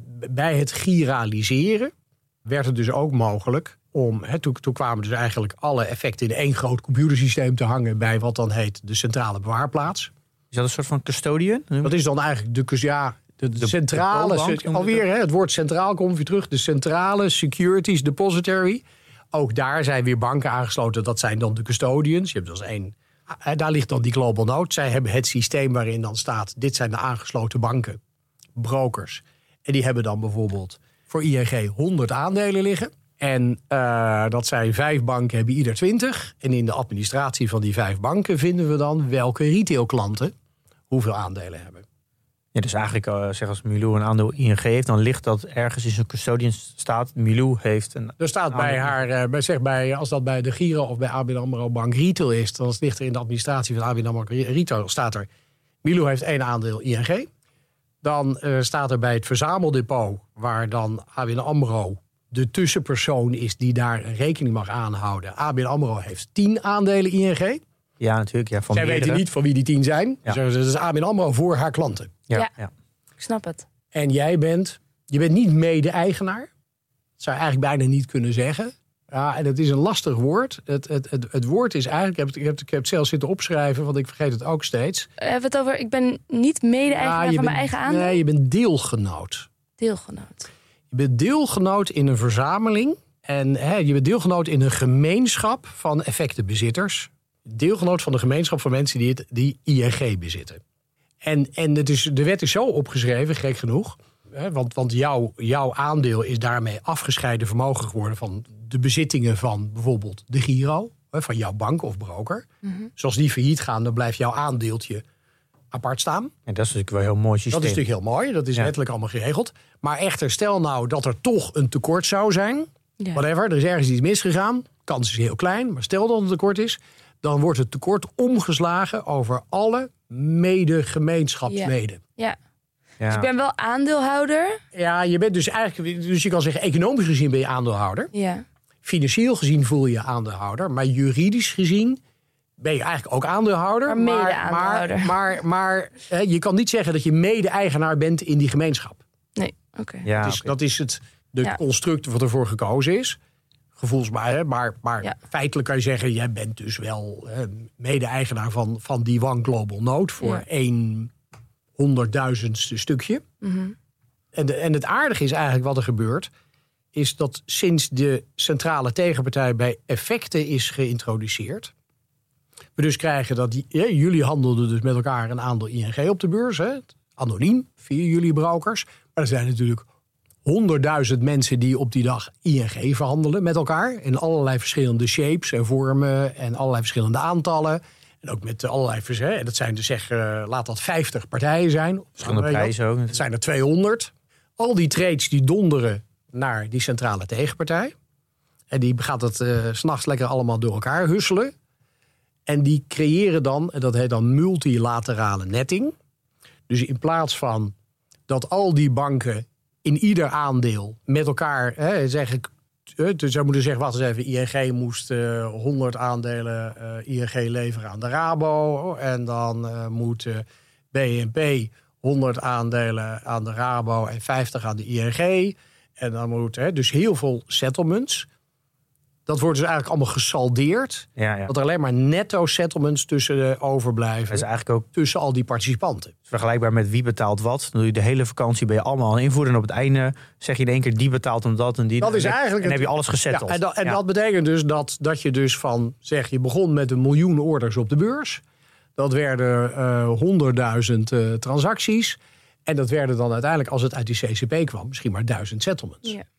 bij het giraliseren werd het dus ook mogelijk om... Hè, toen, toen kwamen dus eigenlijk alle effecten in één groot computersysteem te hangen... bij wat dan heet de centrale bewaarplaats. Is dat een soort van custodian? Dat is dan eigenlijk de, ja, de, de De centrale... depotbank noemen we alweer, hè, het woord centraal komt weer terug. De centrale securities depository. Ook daar zijn weer banken aangesloten. Dat zijn dan de custodians. Je hebt dus één... Daar ligt dan die Global Node. Zij hebben het systeem waarin dan staat... dit zijn de aangesloten banken, brokers. En die hebben dan bijvoorbeeld voor I N G honderd aandelen liggen. En uh, dat zijn vijf banken, hebben ieder twintig. En in de administratie van die vijf banken vinden we dan... welke retailklanten hoeveel aandelen hebben. Ja, dus eigenlijk, uh, zeg als Milou een aandeel I N G heeft... dan ligt dat ergens in zijn custodian staat. Milou heeft een... Er staat bij aandeel. haar, uh, bij, zeg bij, als dat bij de Giro of bij A B N AMRO Bank Retail is... dan ligt er in de administratie van A B N AMRO Retail... staat er, Milou heeft één aandeel I N G. Dan uh, staat er bij het verzameldepot... waar dan A B N AMRO de tussenpersoon is... die daar een rekening mag aanhouden. A B N AMRO heeft tien aandelen I N G. Ja, natuurlijk. Ja, van Zij meerdere. weten niet van wie die tien zijn. Ja. Dus dat is A B N AMRO voor haar klanten. Ja, Ja. ja. Ik snap het. En jij bent, je bent niet mede-eigenaar. Dat zou je eigenlijk bijna niet kunnen zeggen. Ja, en het is een lastig woord. Het, het, het, het woord is eigenlijk, ik heb, het, ik, heb, ik heb het zelf zitten opschrijven, want ik vergeet het ook steeds. Hebben we het over, ik ben niet mede-eigenaar Ja, je van mijn bent- eigen aandeel? Nee, je bent deelgenoot. Deelgenoot. Je bent deelgenoot in een verzameling. En hè, je bent deelgenoot in een gemeenschap van effectenbezitters. Deelgenoot van de gemeenschap van mensen die, het, die I N G bezitten. En, en het is, de wet is zo opgeschreven, gek genoeg. Hè, want want jouw, jouw aandeel is daarmee afgescheiden vermogen geworden... van de bezittingen van bijvoorbeeld de Giro, hè, van jouw bank of broker. Mm-hmm. Zoals die failliet gaan, dan blijft jouw aandeeltje apart staan. En dat is natuurlijk wel een heel mooi systeem. Dat is natuurlijk heel mooi, dat is Ja. wettelijk allemaal geregeld. Maar echter, stel nou dat er toch een tekort zou zijn... Ja. whatever, er is ergens iets misgegaan. Kans is heel klein, maar stel dat het een tekort is... dan wordt het tekort omgeslagen over alle mede-gemeenschapsleden. Ja. Ja. Dus ik ben wel aandeelhouder. Ja. je bent dus eigenlijk... Dus je kan zeggen, economisch gezien ben je aandeelhouder. Ja. Financieel gezien voel je je aandeelhouder. Maar juridisch gezien ben je eigenlijk ook aandeelhouder. Maar mede-aandeelhouder. Maar, maar, maar, maar je kan niet zeggen dat je mede-eigenaar bent in die gemeenschap. Nee, oké. Ja, Dus oké. dat is het de Ja. construct wat ervoor gekozen is. Gevoelsmatig, hè, maar, maar Ja. feitelijk kan je zeggen... jij bent dus wel hè, mede-eigenaar van, van die One Global Node... voor Ja. één honderdduizendste stukje. Mhm. En, de, en het aardige is eigenlijk wat er gebeurt... is dat sinds de centrale tegenpartij bij effecten is geïntroduceerd... we dus krijgen dat die, hè, jullie handelden dus met elkaar een aandeel I N G op de beurs. Hè, anoniem, via jullie brokers. Maar er zijn natuurlijk honderdduizend mensen die op die dag I N G verhandelen met elkaar. In allerlei verschillende shapes en vormen en allerlei verschillende aantallen. En ook met allerlei verschillende. En dat zijn dus zeg, uh, laat dat vijftig partijen zijn. Verschillende prijzen ook. Het zijn er tweehonderd. Al die trades die donderen naar die centrale tegenpartij. En die gaat het uh, 's nachts lekker allemaal door elkaar husselen. En die creëren dan, en dat heet dan multilaterale netting. Dus in plaats van dat al die banken in ieder aandeel met elkaar hè, zeggen... Dus zou moeten zeggen, wacht eens even, I N G moest uh, honderd aandelen uh, I N G leveren aan de Rabo. En dan uh, moet uh, B N P honderd aandelen aan de Rabo en vijftig aan de I N G. En dan moet hè, dus heel veel settlements. Dat wordt dus eigenlijk allemaal gesaldeerd. Ja, ja. Dat er alleen maar netto settlements tussen uh, overblijven. Dat is eigenlijk ook Tussen al die participanten. vergelijkbaar met wie betaalt wat. Dan doe je de hele vakantie, ben je allemaal aan invoeren. En op het einde zeg je in één keer die betaalt om dat en die. Dat is en eigenlijk dan heb je het- alles gezetteld. Ja, en dat, en Ja. dat betekent dus dat, dat je dus van, zeg je begon met een miljoen orders op de beurs. Dat werden uh, honderdduizend uh, transacties. En dat werden dan uiteindelijk, als het uit die C C P kwam, misschien maar duizend settlements. Ja.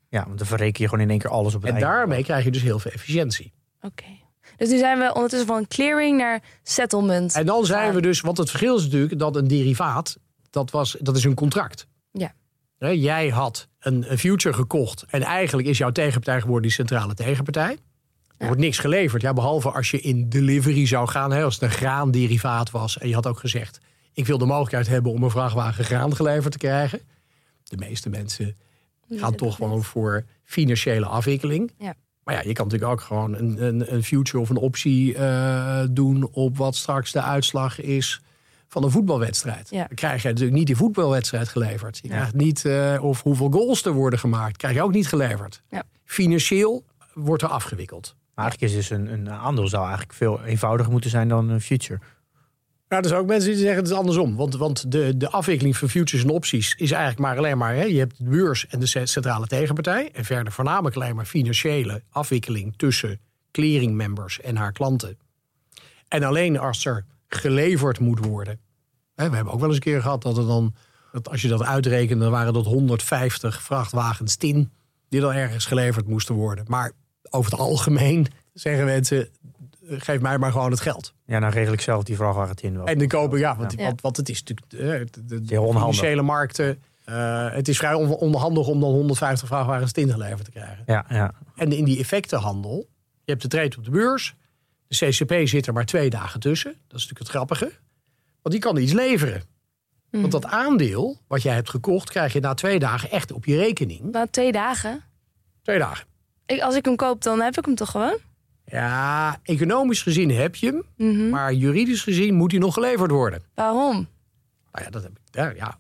Ja, want dan verreken je gewoon in één keer alles op het En einde. daarmee krijg je dus heel veel efficiëntie. Oké. Okay. Dus nu zijn we ondertussen van clearing naar settlement. En dan zijn we dus, want het verschil is natuurlijk dat een derivaat, dat, was, dat is een contract. Ja. He, jij had een, een future gekocht en eigenlijk is jouw tegenpartij geworden die centrale tegenpartij. Er ja. wordt niks geleverd, ja, behalve als je in delivery zou gaan, he, als het een graanderivaat was. En je had ook gezegd, ik wil de mogelijkheid hebben om een vrachtwagen graan geleverd te krijgen. De meeste mensen gaan toch gewoon voor financiële afwikkeling. Ja. Maar ja, je kan natuurlijk ook gewoon een, een, een future of een optie uh, doen op wat straks de uitslag is van een voetbalwedstrijd. Ja. Dan krijg je natuurlijk niet die voetbalwedstrijd geleverd. Je ja. krijgt niet uh, of hoeveel goals er worden gemaakt. Krijg je ook niet geleverd. Ja. Financieel wordt er afgewikkeld. Maar eigenlijk is dus een, een aandeel zou eigenlijk veel eenvoudiger moeten zijn dan een future. Ja, er zijn ook mensen die zeggen het is andersom. Want, want de, de afwikkeling van futures en opties is eigenlijk maar alleen maar... Hè, je hebt de beurs en de centrale tegenpartij. En verder voornamelijk alleen maar financiële afwikkeling tussen clearing members en haar klanten. En alleen als er geleverd moet worden. Hè, we hebben ook wel eens een keer gehad dat er dan... Dat als je dat uitrekent, dan waren dat honderdvijftig vrachtwagens tin... die dan ergens geleverd moesten worden. Maar over het algemeen zeggen mensen... geef mij maar gewoon het geld. Ja, dan regel ik zelf die vrachtwagen in. Wel. En de kopen, ja, want, Ja. want, want het is natuurlijk de, de, de onhandig. financiële markten. Uh, het is vrij on, onhandig om dan honderdvijftig vrachtwagens tin geleverd te krijgen. Ja, ja. En in die effectenhandel, je hebt de trade op de beurs. De C C P zit er maar twee dagen tussen. Dat is natuurlijk het grappige. Want die kan iets leveren. Mm. Want dat aandeel wat jij hebt gekocht, krijg je na twee dagen echt op je rekening. Na twee dagen? Twee dagen. Ik, als ik hem koop, dan heb ik hem toch gewoon? Ja, economisch gezien heb je hem. Mm-hmm. Maar juridisch gezien moet hij nog geleverd worden. Waarom? Nou ja, dat heb ik. Ja, ja,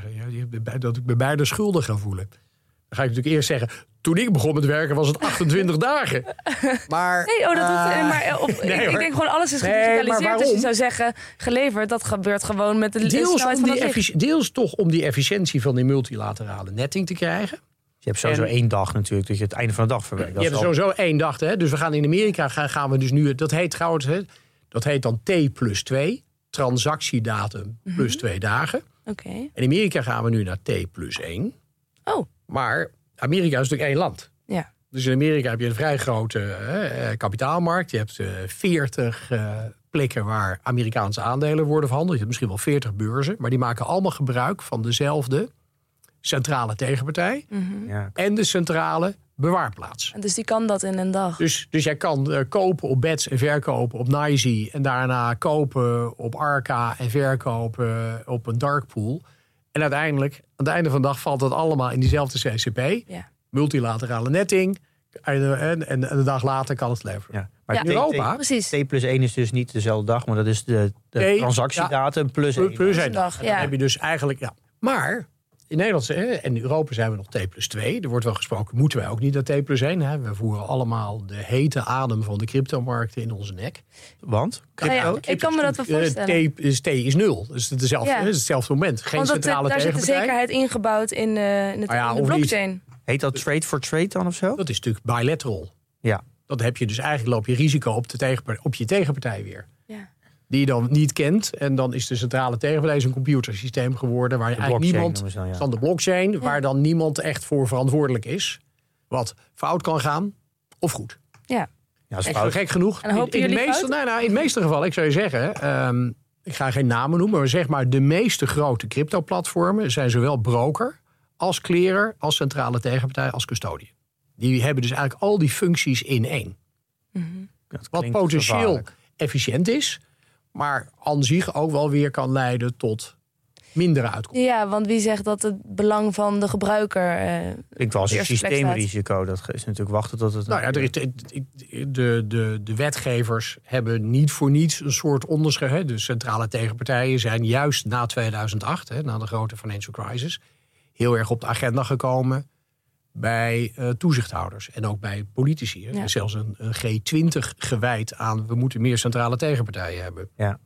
dat ik me bijna schuldig ga voelen. Dan ga ik natuurlijk eerst zeggen... toen ik begon met werken was het achtentwintig dagen. Maar, nee, oh, dat uh, hoeft, maar op, nee, ik, ik denk gewoon alles is gedigitaliseerd. Nee, dus je zou zeggen, geleverd, dat gebeurt gewoon met de deels, snelheid om van die het licht. deels toch om die efficiëntie van die multilaterale netting te krijgen. Je hebt sowieso En, één dag natuurlijk, dat je het einde van de dag verwerkt. Je hebt er sowieso één dag. Hè? Dus we gaan in Amerika gaan, gaan we dus nu... Dat heet trouwens, hè, dat heet dan T plus twee. Transactiedatum plus mm-hmm. twee dagen. Oké. Okay. In Amerika gaan we nu naar T plus één. Oh. Maar Amerika is natuurlijk één land. Ja. Dus in Amerika heb je een vrij grote uh, kapitaalmarkt. Je hebt uh, veertig uh, plekken waar Amerikaanse aandelen worden verhandeld. Je hebt misschien wel veertig beurzen. Maar die maken allemaal gebruik van dezelfde centrale tegenpartij. Mm-hmm. Ja. En de centrale bewaarplaats. Dus die kan dat in een dag. Dus, dus jij kan uh, kopen op Bets en verkopen op N Y S E. En daarna kopen op Arca en verkopen op een darkpool. En uiteindelijk, aan het einde van de dag valt dat allemaal in diezelfde C C P. Ja. Multilaterale netting. En, en, en de dag later kan het leveren. Ja. Maar Ja, in Europa... Precies. T plus één is dus niet dezelfde dag, maar dat is de, de Nee, transactiedatum ja, plus één. Plus één één dag, dag. ja. Dan heb je dus eigenlijk... Ja. Maar in Nederland en in Europa zijn we nog T plus twee. Er wordt wel gesproken, moeten wij ook niet naar T plus één. Hè? We voeren allemaal de hete adem van de cryptomarkten in onze nek. Want? Nou ja, ik kan me dat wel voorstellen. T is, T is nul. Dus het is hetzelfde, Ja. het is hetzelfde moment. Geen Want dat, centrale daar zit de tegenpartij. zekerheid ingebouwd in, uh, in, het, Nou ja, in de of blockchain. Heet dat trade for trade dan of zo? Dat is natuurlijk bilateral. Ja. Dat heb je dus eigenlijk, loop je risico op, de tegenpartij, op je tegenpartij weer. Ja. Die je dan niet kent. En dan is de centrale tegenpartij een computersysteem geworden... waar De eigenlijk blockchain niemand... noemen ze dan, ja. van de blockchain, ja. waar dan niemand echt voor verantwoordelijk is. Wat fout kan gaan, of goed. Ja. Ja, dat is Gek, fout. gek genoeg. En hopen in, in, de jullie meeste, fout? nou, nou, in de meeste gevallen, ik zou je zeggen... Um, ik ga geen namen noemen, maar zeg maar... de meeste grote crypto-platformen zijn zowel broker... als clearer, als centrale tegenpartij, als custodian. Die hebben dus eigenlijk al die functies in één. Mm-hmm. Wat potentieel efficiënt is... maar aan zich ook wel weer kan leiden tot mindere uitkomsten. Ja, want wie zegt dat het belang van de gebruiker... Uh, Klinkt wel als een eerste plek systeemrisico. Dat is natuurlijk wachten tot het... Nou ja, er is, de, de, de wetgevers hebben niet voor niets een soort onderscheid. Hè. De centrale tegenpartijen zijn juist na tweeduizend acht, hè, na de grote financial crisis... heel erg op de agenda gekomen bij uh, toezichthouders en ook bij politici. Hè. Ja. Er is zelfs een, een G twintig gewijd aan... we moeten meer centrale tegenpartijen hebben. Ja.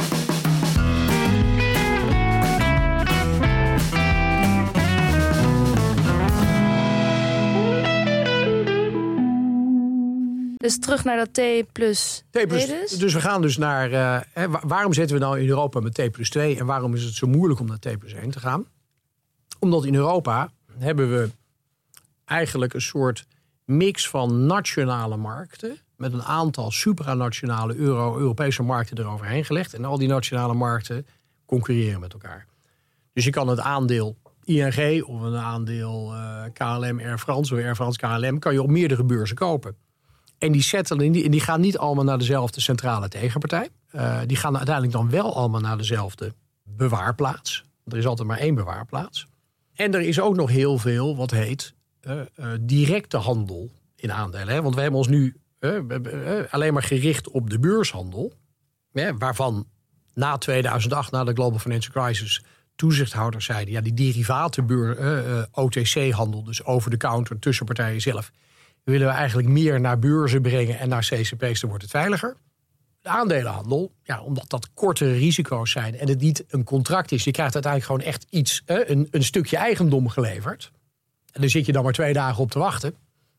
Dus terug naar dat T plus T plus, dus? dus we gaan dus naar... Uh, hè, waarom zitten we nou in Europa met T plus twee... en waarom is het zo moeilijk om naar T plus één te gaan? Omdat in Europa hebben we eigenlijk een soort mix van nationale markten met een aantal supranationale Euro, Europese markten eroverheen gelegd. En al die nationale markten concurreren met elkaar. Dus je kan het aandeel I N G of een aandeel uh, K L M Air France of Air France K L M kan je op meerdere beurzen kopen. En die settelen, die, die gaan niet allemaal naar dezelfde centrale tegenpartij. Uh, die gaan uiteindelijk dan wel allemaal naar dezelfde bewaarplaats. Er is altijd maar één bewaarplaats. En er is ook nog heel veel wat heet uh, uh, directe handel in aandelen. Hè? Want we hebben ons nu uh, uh, alleen maar gericht op de beurshandel. Hè? Waarvan na tweeduizend acht, na de Global Financial Crisis, toezichthouders zeiden, ja, die derivatenbeurs, uh, uh, O T C-handel, dus over de counter tussen partijen zelf, willen we eigenlijk meer naar beurzen brengen en naar C C P's, dan wordt het veiliger. De aandelenhandel, ja, omdat dat kortere risico's zijn en het niet een contract is. Je krijgt uiteindelijk gewoon echt iets, uh, een, een stukje eigendom geleverd. En dan zit je dan maar twee dagen op te wachten.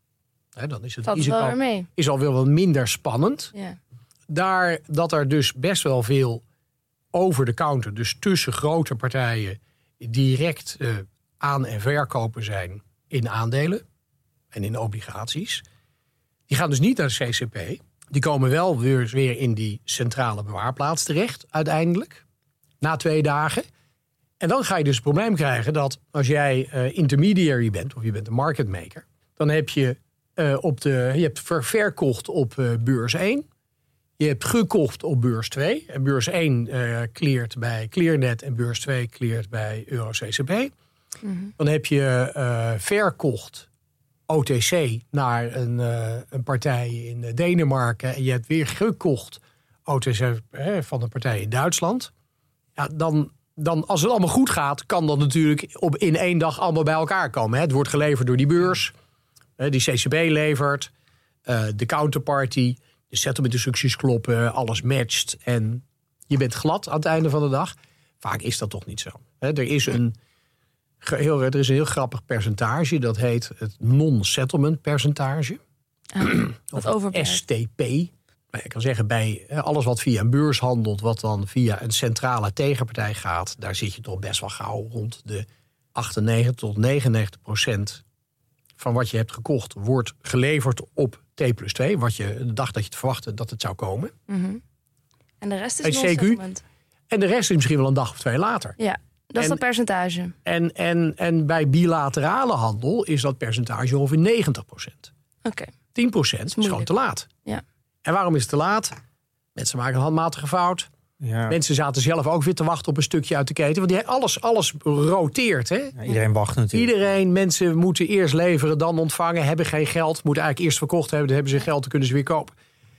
Hè, dan is het dat risico wel mee. is alweer wat minder spannend. Ja. Daar dat er dus best wel veel over de counter, dus tussen grote partijen, direct uh, aan- en verkopen zijn in aandelen en in obligaties. Die gaan dus niet naar de C C P. Die komen wel weer, weer in die centrale bewaarplaats terecht, uiteindelijk. Na twee dagen. En dan ga je dus het probleem krijgen dat als jij uh, intermediary bent, of je bent een market maker, dan heb je, uh, op de, je hebt ver, verkocht op uh, beurs één. Je hebt gekocht op beurs twee. En beurs één uh, cleart bij Clearnet en beurs twee cleart bij EuroCCP. Mm-hmm. Dan heb je uh, verkocht O T C naar een, uh, een partij in Denemarken. En je hebt weer gekocht O T C eh, van een partij in Duitsland. Ja, dan, dan, als het allemaal goed gaat, kan dat natuurlijk op, in één dag allemaal bij elkaar komen. Hè. Het wordt geleverd door die beurs. Eh, die C C P levert. Uh, de counterparty. De settlement instructies kloppen. Alles matcht. En je bent glad aan het einde van de dag. Vaak is dat toch niet zo. Hè. Er is een... Heel, er is een heel grappig percentage. Dat heet het non-settlement percentage. Ah, wat overblijft. S T P. Maar je kan zeggen, bij alles wat via een beurs handelt, wat dan via een centrale tegenpartij gaat, daar zit je toch best wel gauw rond de achtennegentig tot negenennegentig procent van wat je hebt gekocht wordt geleverd op T plus twee. Wat je de dag dat je het verwachtte dat het zou komen. Mm-hmm. En de rest is C Q. non-settlement. En de rest is misschien wel een dag of twee later. Ja. Dat is en, dat percentage. En, en, en bij bilaterale handel is dat percentage ongeveer negentig procent. Oké. Okay. tien procent is, is gewoon te laat. Ja. En waarom is het te laat? Mensen maken een handmatige fout. Ja. Mensen zaten zelf ook weer te wachten op een stukje uit de keten. Want die, alles, alles roteert. Hè? Ja, iedereen wacht natuurlijk. Iedereen, mensen moeten eerst leveren, dan ontvangen. Hebben geen geld, moeten eigenlijk eerst verkocht hebben. Dan hebben ze geld, dan kunnen ze weer kopen.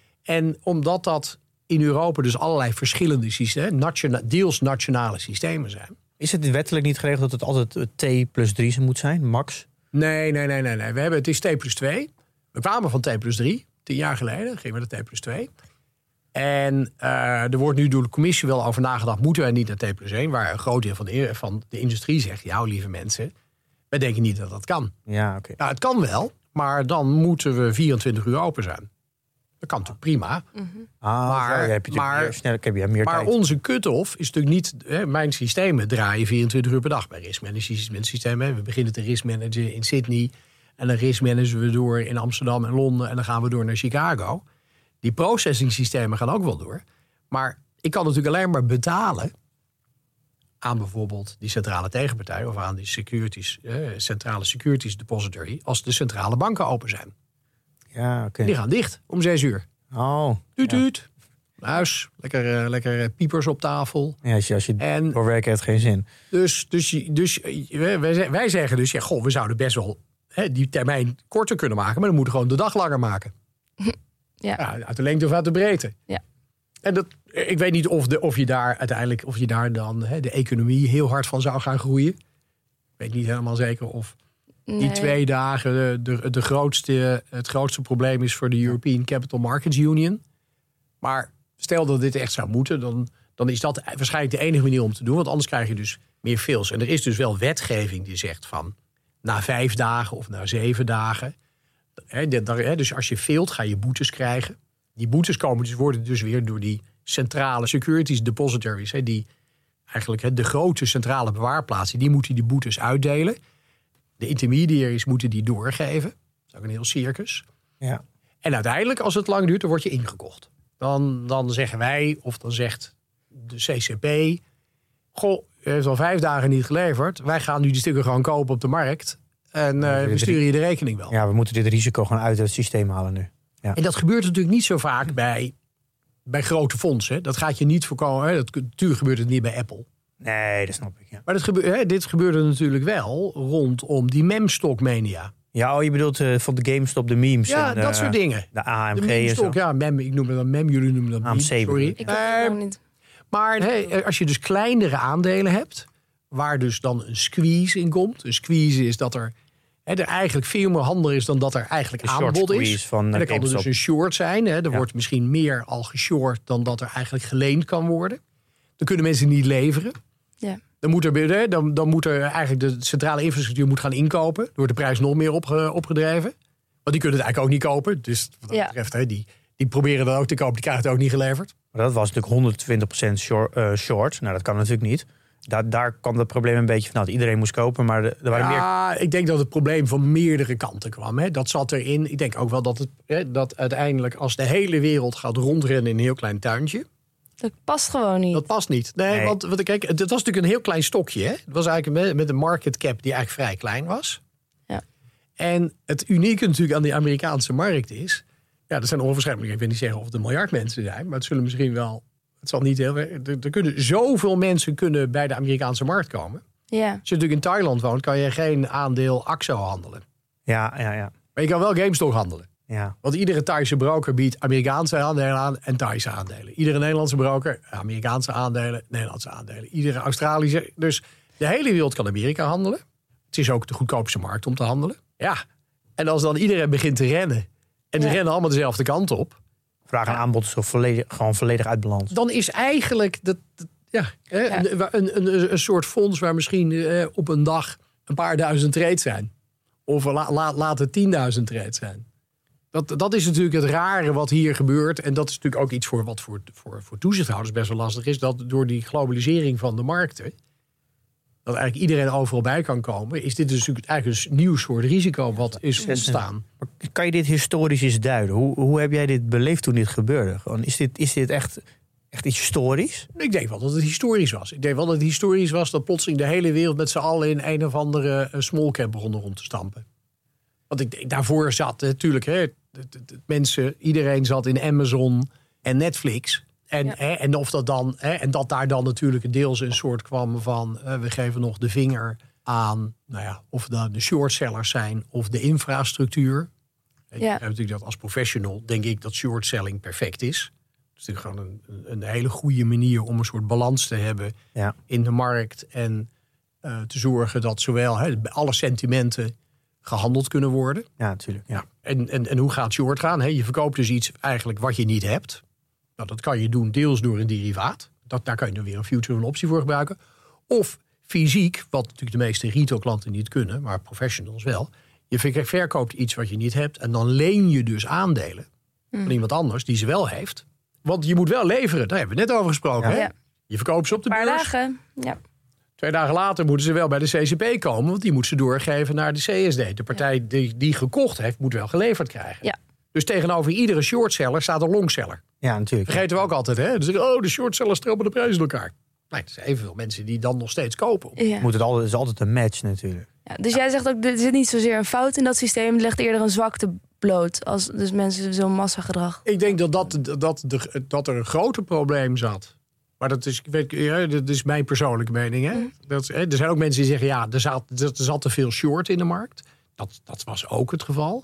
En omdat dat in Europa dus allerlei verschillende systemen, nationa- deels nationale systemen zijn. Is het wettelijk niet geregeld dat het altijd T plus drie moet zijn, max? Nee, nee, nee, nee, nee. We hebben, het is T plus twee. We kwamen van T plus drie. Tien jaar geleden gingen we naar T plus twee. En uh, er wordt nu door de commissie wel over nagedacht, moeten wij niet naar T plus één? Waar een groot deel van de, van de industrie zegt, ja, lieve mensen, wij denken niet dat dat kan. Ja, oké. Okay. Nou, het kan wel, maar dan moeten we vierentwintig uur open zijn. Dat kan natuurlijk prima. Mm-hmm. Ah, maar, zo, heb je maar, meer, snel, heb je meer maar tijd. onze cut-off is natuurlijk niet... Hè, mijn systemen draaien vierentwintig uur per dag bij riskmanagement systemen. We beginnen te riskmanagen in Sydney. En dan riskmanagen we door in Amsterdam en Londen. En dan gaan we door naar Chicago. Die processing systemen gaan ook wel door. Maar ik kan natuurlijk alleen maar betalen aan bijvoorbeeld die centrale tegenpartij of aan die securities, eh, centrale securities depository als de centrale banken open zijn. Ja, oké. Okay. Die gaan dicht om zes uur. Oh. Tuut, tuut. Ja. Huis, lekker, uh, lekker piepers op tafel. Ja, als je, als je en, doorwerken heeft geen zin. Dus, dus, dus wij, wij zeggen dus, ja, goh, we zouden best wel hè, die termijn korter kunnen maken, maar dan moeten we gewoon de dag langer maken. Ja. Ja, uit de lengte of uit de breedte. Ja. En dat, ik weet niet of, de, of je daar uiteindelijk, of je daar dan hè, de economie heel hard van zou gaan groeien. Ik weet niet helemaal zeker of nee. die twee dagen de, de, de grootste, het grootste probleem is voor de European Capital Markets Union. Maar stel dat dit echt zou moeten, dan, dan is dat waarschijnlijk de enige manier om te doen. Want anders krijg je dus meer fails. En er is dus wel wetgeving die zegt van na vijf dagen of na zeven dagen. Hè, dus als je failt, ga je boetes krijgen. Die boetes komen dus, worden dus weer door die centrale securities depositories. Hè, die eigenlijk hè, de grote centrale bewaarplaatsen, die moeten die boetes uitdelen. De intermediaries moeten die doorgeven. Dat is ook een heel circus. Ja. En uiteindelijk, als het lang duurt, dan word je ingekocht. Dan, dan zeggen wij, of dan zegt de C C P... Goh, u heeft al vijf dagen niet geleverd. Wij gaan nu die stukken gewoon kopen op de markt. En uh, we sturen je de rekening wel. Ja, we moeten dit risico gewoon uit het systeem halen nu. Ja. En dat gebeurt natuurlijk niet zo vaak bij, bij grote fondsen. Dat gaat je niet voorkomen. Hè? Dat, natuurlijk gebeurt het niet bij Apple. Nee, dat snap ik. Ja. Maar dat gebe- hè, dit gebeurde natuurlijk wel rondom die memstock-mania. Ja, oh, je bedoelt uh, van de GameStop, de memes. Ja, en, dat uh, soort dingen. De A M G De memstock, en zo. ja, mem, ik noem het dan mem, jullie noemen dat A M C meme, sorry. Ik weet het nog niet. Maar hey, als je dus kleinere aandelen hebt, waar dus dan een squeeze in komt. Een squeeze is dat er, hè, er eigenlijk veel meer handel is dan dat er eigenlijk De short aanbod squeeze is. van, uh, en dan kan er GameStop. dus een short zijn. Hè. Er Ja. wordt misschien meer al geshort dan dat er eigenlijk geleend kan worden. Dan kunnen mensen niet leveren. Ja. Dan moet er, dan, dan moet er eigenlijk de centrale infrastructuur moet gaan inkopen. Dan wordt de prijs nog meer opge, opgedreven. Want die kunnen het eigenlijk ook niet kopen. Dus wat dat Ja. betreft, hè, die, die proberen dat ook te kopen. Die krijgen het ook niet geleverd. Maar dat was natuurlijk honderdtwintig procent short, uh, short. Nou, dat kan natuurlijk niet. Daar, daar kwam het probleem een beetje van. Nou, iedereen moest kopen, maar er waren meer... Ja, ik denk dat het probleem van meerdere kanten kwam. Hè. Dat zat erin. Ik denk ook wel dat, het, hè, dat uiteindelijk als de hele wereld gaat rondrennen in een heel klein tuintje. Dat past gewoon niet. Dat past niet. Nee, Nee. want wat, kijk, het was natuurlijk een heel klein stokje. Hè. Het was eigenlijk met, met een market cap die eigenlijk vrij klein was. Ja. En het unieke natuurlijk aan die Amerikaanse markt is... Ja, er zijn onwaarschijnlijk, ik wil niet zeggen of het een miljard mensen zijn... maar het zullen misschien wel... Het zal niet heel... Er, er kunnen zoveel mensen kunnen bij de Amerikaanse markt komen. Ja. Als je natuurlijk in Thailand woont, kan je geen aandeel A X O handelen. Ja, ja, ja. Maar je kan wel GameStop handelen. ja. Want iedere Thaise broker biedt Amerikaanse aandelen aan en Thaise aandelen. Iedere Nederlandse broker, Amerikaanse aandelen, Nederlandse aandelen. Iedere Australische. Dus de hele wereld kan Amerika handelen. Het is ook de goedkoopste markt om te handelen. Ja. En als dan iedereen begint te rennen en die Ja. rennen allemaal dezelfde kant op, Vraag en aanbod is toch volledig, gewoon volledig uit balans. dan is eigenlijk dat, dat- ja, hè, Ja. Een, een, een, een soort fonds waar misschien eh, op een dag een paar duizend trades zijn. Of la, la, later tienduizend trades zijn. Dat, dat is natuurlijk het rare wat hier gebeurt. En dat is natuurlijk ook iets voor wat voor, voor, voor toezichthouders best wel lastig is. Dat door die globalisering van de markten, dat eigenlijk iedereen overal bij kan komen, is dit dus natuurlijk eigenlijk een nieuw soort risico wat is ontstaan. Maar kan je dit historisch eens duiden? Hoe, hoe heb jij dit beleefd toen dit gebeurde? Gewoon, is dit, is dit echt, echt iets historisch? Ik denk wel dat het historisch was. Ik denk wel dat het historisch was dat plotseling de hele wereld met z'n allen in een of andere uh, small cap begonnen rond te stampen. Want ik, ik daarvoor zat natuurlijk, hè, het, het, het, mensen, iedereen zat in Amazon en Netflix. En, Ja. hè, en of dat dan, hè, en dat daar dan natuurlijk deels een soort kwam van uh, we geven nog de vinger aan, nou ja, of dat de shortsellers zijn of de infrastructuur. En Ja. je hebt natuurlijk dat als professional denk ik dat shortselling perfect is. Het is natuurlijk gewoon een, een hele goede manier om een soort balans te hebben Ja. in de markt. En uh, te zorgen dat zowel hè, alle sentimenten gehandeld kunnen worden. Ja, natuurlijk. Ja. En, en, en hoe gaat short gaan? Hè? Je verkoopt dus iets eigenlijk wat je niet hebt. Nou, dat kan je doen deels door een derivaat. Dat, daar kan je dan weer een future of een optie voor gebruiken. Of fysiek, wat natuurlijk de meeste retailklanten niet kunnen, maar professionals wel. Je ver- verkoopt iets wat je niet hebt en dan leen je dus aandelen van iemand anders die ze wel heeft. Want je moet wel leveren, daar hebben we net over gesproken. Ja. Hè? Ja. Je verkoopt ze op de Een paar beurs. dagen. Ja. Twee dagen later moeten ze wel bij de C C P komen, want die moet ze doorgeven naar de C S D. De partij die, die gekocht heeft, moet wel geleverd krijgen. Ja. Dus tegenover iedere shortseller staat een longseller. Ja, natuurlijk. Vergeten we ook altijd, hè? Dus oh, de shortsellers trappen de prijzen in elkaar. Nee, er zijn evenveel mensen die dan nog steeds kopen. Ja. Moet het, altijd, het is altijd een match natuurlijk. Ja, dus jij zegt ook, er zit niet zozeer een fout in dat systeem. Het legt eerder een zwakte bloot. Als dus mensen zo'n massagedrag. Ik denk dat, dat, dat, de, dat er een groter probleem zat. Maar dat is, ik weet, ja, dat is mijn persoonlijke mening. Hè? Dat, hè, er zijn ook mensen die zeggen, ja, er zat, er zat te veel short in de markt. Dat, dat was ook het geval.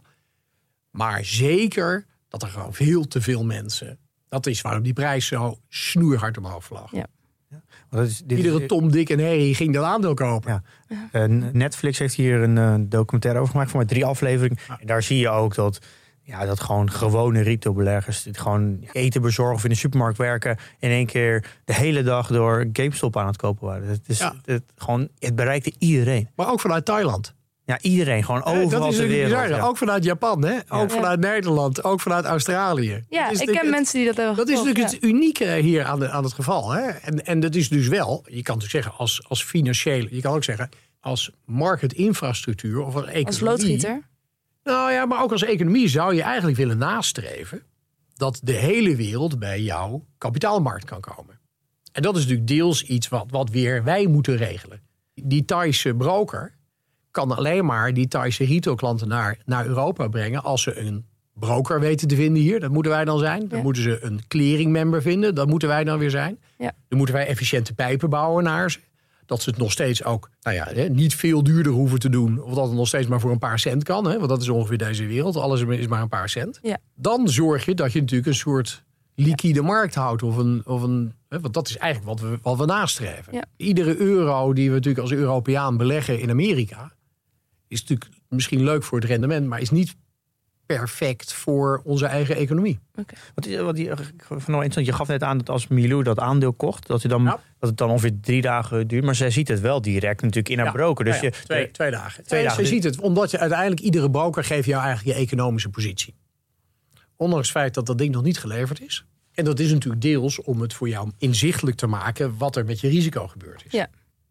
Maar zeker dat er gewoon veel te veel mensen... Dat is waarom die prijs zo snoeihard omhoog vlag. Ja. Want dat is, dit Iedere is, Tom, Dick en Harry ging dat aandeel kopen. Ja. Uh, Netflix heeft hier een uh, documentaire over gemaakt, voor mij drie afleveringen. En daar zie je ook dat, ja, dat gewoon gewone retailbeleggers die gewoon eten bezorgen of in de supermarkt werken, in één keer de hele dag door GameStop aan het kopen waren. Het, is, Ja. het, gewoon, het bereikte iedereen. Maar ook vanuit Thailand. Ja, iedereen. Gewoon Eh, overal dat is ter natuurlijk wereld. bizar. Ja. Ook vanuit Japan, hè? ook Ja. vanuit Nederland, ook vanuit Australië. Ja, Dat is ik natuurlijk ken het- mensen die dat hebben Dat is gekocht, natuurlijk ja. het unieke hier aan, de, aan het geval. Hè? En, en dat is dus wel, je kan natuurlijk zeggen als, als financiële, je kan ook zeggen, als marketinfrastructuur of als economie... Als loodgieter? Nou ja, maar ook als economie zou je eigenlijk willen nastreven dat de hele wereld bij jouw kapitaalmarkt kan komen. En dat is natuurlijk deels iets wat, wat weer wij moeten regelen. Die Thaise broker kan alleen maar die Thaise retailklanten naar, naar Europa brengen als ze een broker weten te vinden hier. Dat moeten wij dan zijn. Dan ja. moeten ze een clearingmember vinden. Dat moeten wij dan weer zijn. Ja. Dan moeten wij efficiënte pijpen bouwen naar ze. Dat ze het nog steeds ook nou ja, niet veel duurder hoeven te doen. Of dat het nog steeds maar voor een paar cent kan. Hè? Want dat is ongeveer deze wereld. Alles is maar een paar cent. Ja. Dan zorg je dat je natuurlijk een soort liquide ja. markt houdt. Of een, of een, hè? Want dat is eigenlijk wat we, wat we nastreven. Ja. Iedere euro die we natuurlijk als Europeaan beleggen in Amerika is natuurlijk misschien leuk voor het rendement, maar is niet perfect voor onze eigen economie. Okay. Wat, wat die, wat je gaf net aan dat als Milou dat aandeel kocht, dat, dan, ja. dat het dan ongeveer drie dagen duurt. Maar zij ziet het wel direct natuurlijk in haar ja. broker. Dus ja, ja. Je, twee, twee dagen. Twee ja, dagen. Ze ziet het, omdat je uiteindelijk iedere broker geeft jou eigenlijk je economische positie. Ondanks het feit dat dat ding nog niet geleverd is. En dat is natuurlijk deels om het voor jou inzichtelijk te maken wat er met je risico gebeurd is. Ja.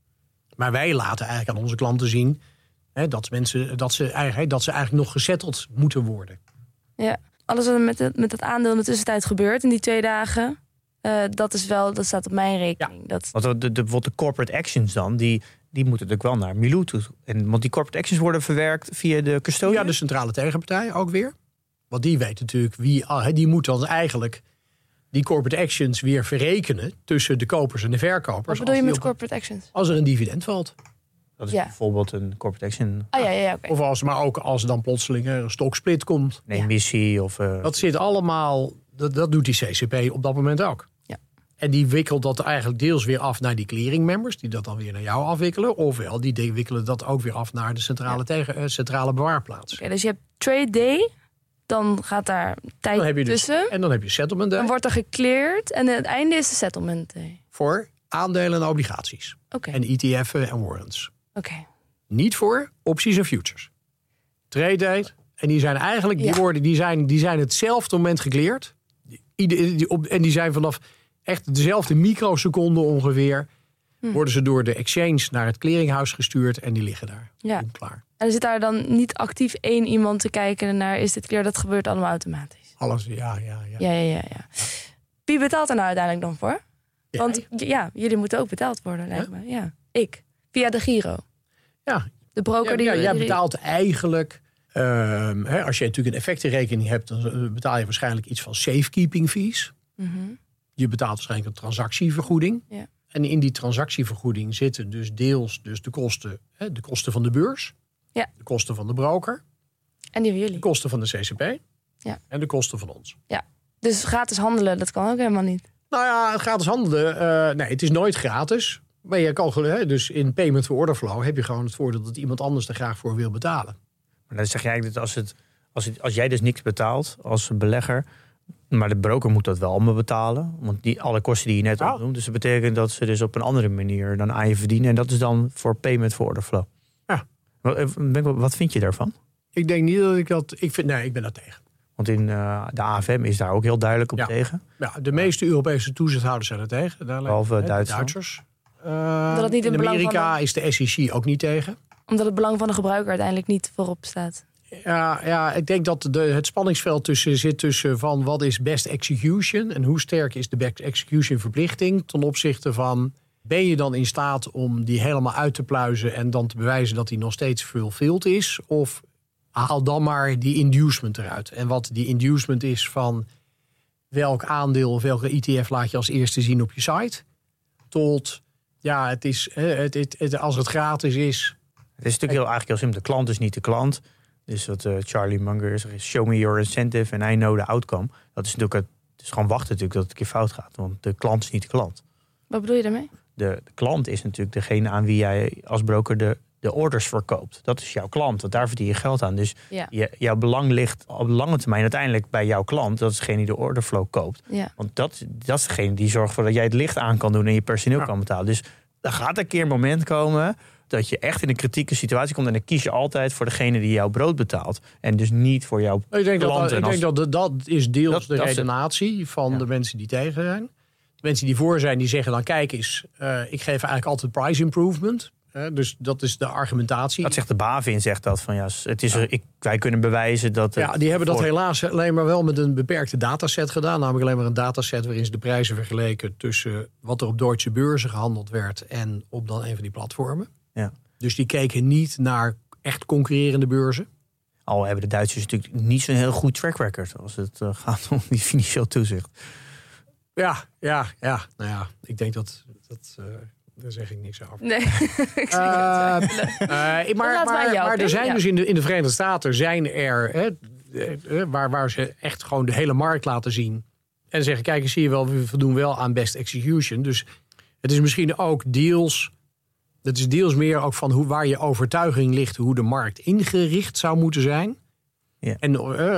Maar wij laten eigenlijk aan onze klanten zien He, dat, mensen, dat, ze eigenlijk, dat ze eigenlijk nog gesetteld moeten worden. Ja, alles wat er met, het, met dat aandeel in de tussentijd gebeurt in die twee dagen, uh, dat is wel, dat staat op mijn rekening. Ja. Dat... Want de, de, bijvoorbeeld de corporate actions dan, die, die moeten natuurlijk wel naar Milou toe. En, want die corporate actions worden verwerkt via de custodian. Ja, de centrale tegenpartij ook weer. Want die weet natuurlijk wie, die moet dan eigenlijk die corporate actions weer verrekenen tussen de kopers en de verkopers. Wat bedoel je met op, corporate actions? Als er een dividend valt. Dat is ja. bijvoorbeeld een corporate action. Oh, ja, ja, ja, okay. Of als, maar ook als er dan plotseling een stoksplit komt. Een emissie. Ja. Of, uh... Dat zit allemaal, dat, dat doet die C C P op dat moment ook. Ja. En die wikkelt dat eigenlijk deels weer af naar die clearingmembers, die dat dan weer naar jou afwikkelen. Ofwel, die wikkelen dat ook weer af naar de centrale, ja. tegen, uh, centrale bewaarplaats. Okay, dus je hebt trade day, dan gaat daar tijd dan heb je dus, tussen. En dan heb je settlement day. Dan wordt er gecleared en het einde is de settlement day. Voor aandelen en obligaties. Okay. En E T F'en en warrants. Oké. Okay. Niet voor opties en futures. Trade day. En die zijn eigenlijk, ja. die, worden, die, zijn, die zijn hetzelfde moment gecleared. Die, die, op, en die zijn vanaf echt dezelfde microseconde ongeveer. Hm. Worden ze door de exchange naar het clearinghuis gestuurd. En die liggen daar. Ja. Klaar. En er zit daar dan niet actief één iemand te kijken naar, is dit clear? Dat gebeurt allemaal automatisch. Alles, ja, ja, ja. Ja, ja, ja, ja. Wie betaalt er nou uiteindelijk dan voor? Ja. Want ja, jullie moeten ook betaald worden, lijkt ja? me. Ja. Ik. Via de Giro. Ja. De broker ja, die... Ja, jij betaalt eigenlijk... Uh, hè, als je natuurlijk een effectenrekening hebt, dan betaal je waarschijnlijk iets van safekeeping fees. Mm-hmm. Je betaalt waarschijnlijk een transactievergoeding. Ja. En in die transactievergoeding zitten dus deels dus de kosten, hè, de kosten van de beurs. Ja. De kosten van de broker. En die van jullie. De kosten van de C C P. Ja. En de kosten van ons. Ja. Dus gratis handelen, dat kan ook helemaal niet. Nou ja, gratis handelen, uh, nee, het is nooit gratis. Maar je kan, hè, dus in payment for order flow heb je gewoon het voordeel dat iemand anders er graag voor wil betalen. Maar dan zeg je eigenlijk dat als, het, als, het, als jij dus niks betaalt als belegger, maar de broker moet dat wel allemaal betalen. Want die, alle kosten die je net ja. opnoemt. Dus dat betekent dat ze dus op een andere manier dan aan je verdienen. En dat is dan voor payment for order flow. Ja. Wat, wat vind je daarvan? Ik denk niet dat ik dat... Ik vind, nee, ik ben daar tegen. Want in uh, de A F M is daar ook heel duidelijk op ja. tegen. Ja, de meeste Europese toezichthouders zijn er tegen. Behalve hè, Duitsland. Duitsers. Uh, niet in Amerika de... is de S E C ook niet tegen. Omdat het belang van de gebruiker uiteindelijk niet voorop staat. Ja, ja ik denk dat de, het spanningsveld tussen zit tussen van wat is best execution en hoe sterk is de best execution verplichting ten opzichte van ben je dan in staat om die helemaal uit te pluizen en dan te bewijzen dat die nog steeds fulfilled is, of haal dan maar die inducement eruit. En wat die inducement is van welk aandeel of welke E T F laat je als eerste zien op je site, tot ja, het is het, het, het, als het gratis is. Het is natuurlijk heel, eigenlijk heel simpel. De klant is niet de klant. Dus wat uh, Charlie Munger zegt, show me your incentive and I know the outcome. Dat is natuurlijk het, het is gewoon wachten natuurlijk dat het een keer fout gaat. Want de klant is niet de klant. Wat bedoel je daarmee? De, de klant is natuurlijk degene aan wie jij als broker de, de orders verkoopt. Dat is jouw klant, want daar verdien je geld aan. Dus ja. je, jouw belang ligt op lange termijn uiteindelijk bij jouw klant. Dat is degene die de orderflow koopt. Ja. Want dat, dat is degene die zorgt voor dat jij het licht aan kan doen en je personeel ja. kan betalen. Dus er gaat een keer een moment komen dat je echt in een kritieke situatie komt en dan kies je altijd voor degene die jouw brood betaalt. En dus niet voor jouw ik denk klanten. Dat, ik als... denk dat dat is deels dat, de dat redenatie van ja. de mensen die tegen zijn. De mensen die voor zijn, die zeggen dan kijk eens, uh, ik geef eigenlijk altijd price improvement. Uh, dus dat is de argumentatie. Dat zegt de BaFin, zegt dat. Van, ja, het is er, ik, wij kunnen bewijzen dat... Het ja, die hebben voor... dat helaas alleen maar wel met een beperkte dataset gedaan. Namelijk alleen maar een dataset waarin ze de prijzen vergeleken... tussen wat er op Duitse beurzen gehandeld werd... en op dan een van die platformen. Ja. Dus die keken niet naar echt concurrerende beurzen. Al hebben de Duitsers natuurlijk niet zo'n heel goed track record... als het uh, gaat om die financieel toezicht. Ja, ja, ja. Nou ja, ik denk dat... dat uh, daar zeg ik niks over. Nee, ik uh, uh, maar maar, maar er zijn ja. dus in de, in de Verenigde Staten... zijn er, hè, uh, waar, waar ze echt gewoon de hele markt laten zien... en zeggen, kijk, zie je wel, we voldoen wel aan best execution. Dus het is misschien ook deals... Het is deels meer ook van hoe, waar je overtuiging ligt... hoe de markt ingericht zou moeten zijn. Ja. En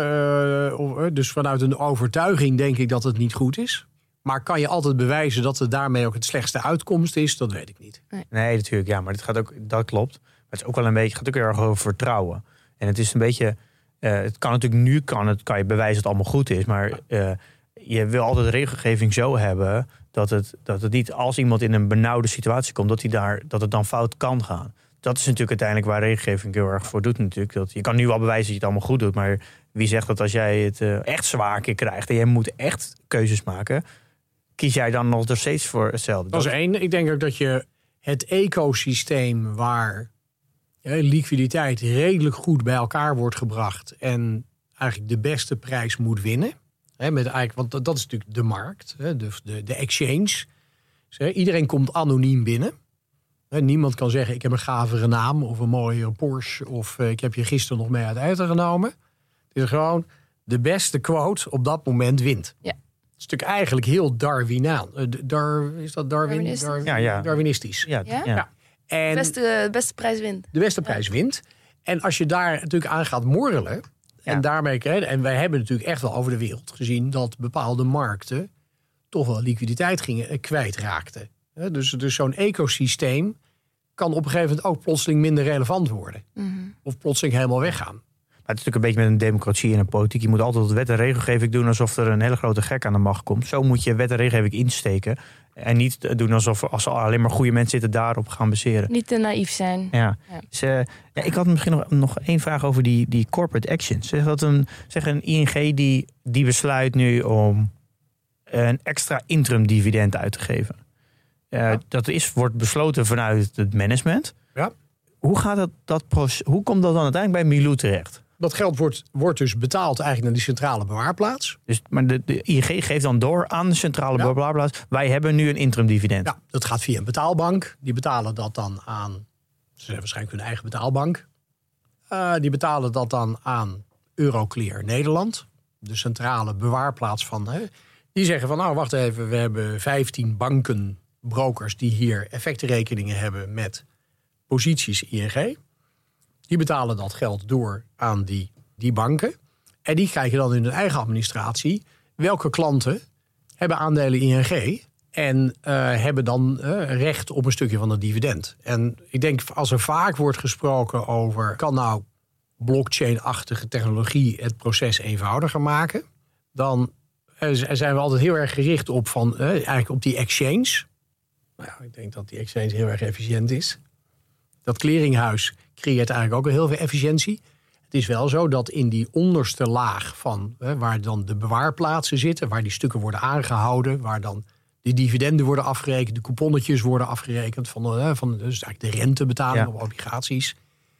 uh, uh, dus vanuit een overtuiging denk ik dat het niet goed is... Maar kan je altijd bewijzen dat het daarmee ook het slechtste uitkomst is? Dat weet ik niet. Nee, nee natuurlijk. Ja, maar het gaat ook, dat klopt. Maar het is ook wel een beetje, gaat ook heel erg over vertrouwen. En het is een beetje, uh, het kan natuurlijk nu kan het kan je bewijzen dat het allemaal goed is, maar uh, je wil altijd regelgeving zo hebben dat het dat het niet als iemand in een benauwde situatie komt dat hij daar dat het dan fout kan gaan. Dat is natuurlijk uiteindelijk waar regelgeving heel erg voor doet natuurlijk. Dat je kan nu wel bewijzen dat je het allemaal goed doet, maar wie zegt dat als jij het uh, echt zwaar keer krijgt en je moet echt keuzes maken, kies jij dan nog steeds voor hetzelfde? Dat is één. Ik denk ook dat je het ecosysteem waar ja, liquiditeit redelijk goed bij elkaar wordt gebracht en eigenlijk de beste prijs moet winnen. Hè, met eigenlijk, want dat, dat is natuurlijk de markt, hè, de, de, de exchange. Dus, hè, iedereen komt anoniem binnen. Hè, niemand kan zeggen, ik heb een gavere naam of een mooie Porsche of uh, ik heb je gisteren nog mee uit eten genomen. Het is gewoon de beste quote op dat moment wint. Ja. Het is natuurlijk eigenlijk heel Darwinaan. Dar, is dat Darwin? Darwinistisch. Darwin, Ja, ja. Darwinistisch. Ja, Ja? ja. Ja. En De beste, beste prijs wint. de beste prijs wint. En als je daar natuurlijk aan gaat morrelen... en Ja. daarmee, en wij hebben natuurlijk echt wel over de wereld gezien... dat bepaalde markten toch wel liquiditeit gingen, kwijtraakten. Dus, dus zo'n ecosysteem kan op een gegeven moment ook plotseling minder relevant worden. Mm-hmm. Of plotseling helemaal weggaan. Maar het is natuurlijk een beetje met een democratie en een politiek. Je moet altijd wet en regelgeving doen alsof er een hele grote gek aan de macht komt. Zo moet je wet en regelgeving insteken. En niet doen alsof als alleen maar goede mensen zitten daarop gaan baseren. Niet te naïef zijn. Ja. Ja. Dus, uh, ja, ik had misschien nog, nog één vraag over die, die corporate actions. Zeg dat een, zeg een I N G die, die besluit nu om een extra interim dividend uit te geven. Uh, ja. Dat is, wordt besloten vanuit het management. Ja. Hoe, gaat dat, dat proces, hoe komt dat dan uiteindelijk bij Milou terecht? Dat geld wordt, wordt dus betaald eigenlijk naar die centrale bewaarplaats. Dus, maar de, de I N G geeft dan door aan de centrale Ja. bewaarplaats. Wij hebben nu een interim dividend. Ja, dat gaat via een betaalbank. Die betalen dat dan aan... Ze hebben waarschijnlijk hun eigen betaalbank. Uh, die betalen dat dan aan Euroclear Nederland. De centrale bewaarplaats van... Hè, die zeggen van, nou wacht even, we hebben vijftien banken, brokers... die hier effectenrekeningen hebben met posities I N G. Die betalen dat geld door aan die, die banken. En die kijken dan in hun eigen administratie... welke klanten hebben aandelen I N G... en uh, hebben dan uh, recht op een stukje van het dividend. En ik denk, als er vaak wordt gesproken over... kan nou blockchain-achtige technologie het proces eenvoudiger maken... dan uh, zijn we altijd heel erg gericht op, van, uh, eigenlijk op die exchange. Nou ja, ik denk dat die exchange heel erg efficiënt is. Dat clearinghuis creëert eigenlijk ook heel veel efficiëntie. Het is wel zo dat in die onderste laag van hè, waar dan de bewaarplaatsen zitten... waar die stukken worden aangehouden, waar dan de dividenden worden afgerekend... de couponnetjes worden afgerekend van, hè, van dus eigenlijk de rentebetaling ja. op obligaties.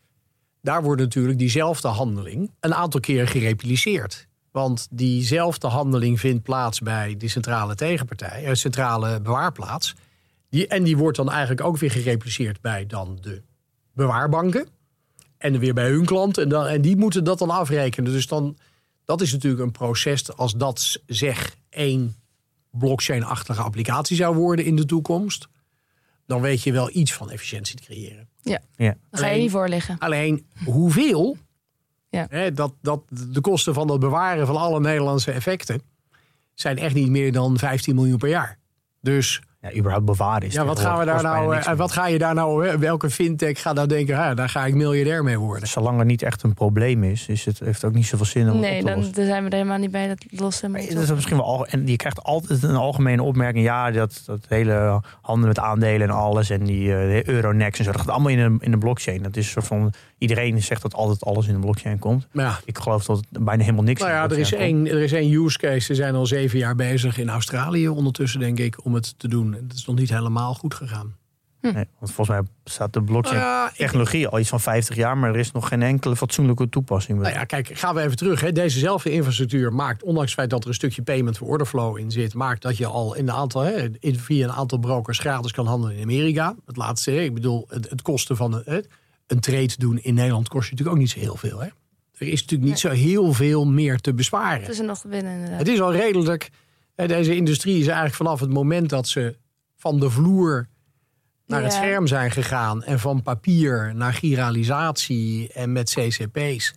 Daar wordt natuurlijk diezelfde handeling een aantal keren gerepliceerd. Want diezelfde handeling vindt plaats bij de centrale tegenpartij, de centrale bewaarplaats... Die, en die wordt dan eigenlijk ook weer gerepliceerd bij dan de bewaarbanken. En weer bij hun klanten. En, dan, en die moeten dat dan afrekenen. Dus dan, dat is natuurlijk een proces als dat zeg één blockchain-achtige applicatie zou worden in de toekomst. Dan weet je wel iets van efficiëntie te creëren. Ja, Ja. dan ga je niet voor liggen. Alleen hoeveel? Ja. Hè, dat, dat de kosten van het bewaren van alle Nederlandse effecten zijn echt niet meer dan vijftien miljoen per jaar. Dus ja, überhaupt bewaren is. Ja, wat gaan we daar nou? Uh, wat ga je daar nou? Welke fintech gaat nou denken? Ah, daar ga ik miljardair mee worden. Zolang het niet echt een probleem is, is het heeft ook niet zoveel zin om nee, op te lossen. dan zijn we er helemaal niet bij dat lossen. Maar dat is misschien wel. En je krijgt altijd een algemene opmerking. Ja, dat, dat hele handelen met aandelen en alles en die uh, Euronext en zo. Dat gaat allemaal in de, in de blockchain. Dat is een soort van. Iedereen zegt dat altijd alles in de blockchain komt. Ja. Ik geloof dat het bijna helemaal niks. Nou ja, er is één, er is één use case. Ze zijn al zeven jaar bezig in Australië ondertussen, denk ik, om het te doen. En dat is nog niet helemaal goed gegaan. Hm. Nee, want volgens mij staat de blockchain-technologie uh, al iets van vijftig jaar, maar er is nog geen enkele fatsoenlijke toepassing. Nou ja, kijk, gaan we even terug. Hè. Dezezelfde infrastructuur maakt, ondanks het feit dat er een stukje payment for order flow in zit, maakt dat je al in een aantal, hè, in, via een aantal brokers gratis kan handelen in Amerika. Het laatste, hè, ik bedoel, het, het kosten van hè, een trade doen in Nederland kost je natuurlijk ook niet zo heel veel. Hè. Er is natuurlijk niet nee. zo heel veel meer te besparen. Het is er nog te winnen, inderdaad. Het is al redelijk. Hè, deze industrie is eigenlijk vanaf het moment dat ze van de vloer naar ja. het scherm zijn gegaan en van papier naar giralisatie en met C C P's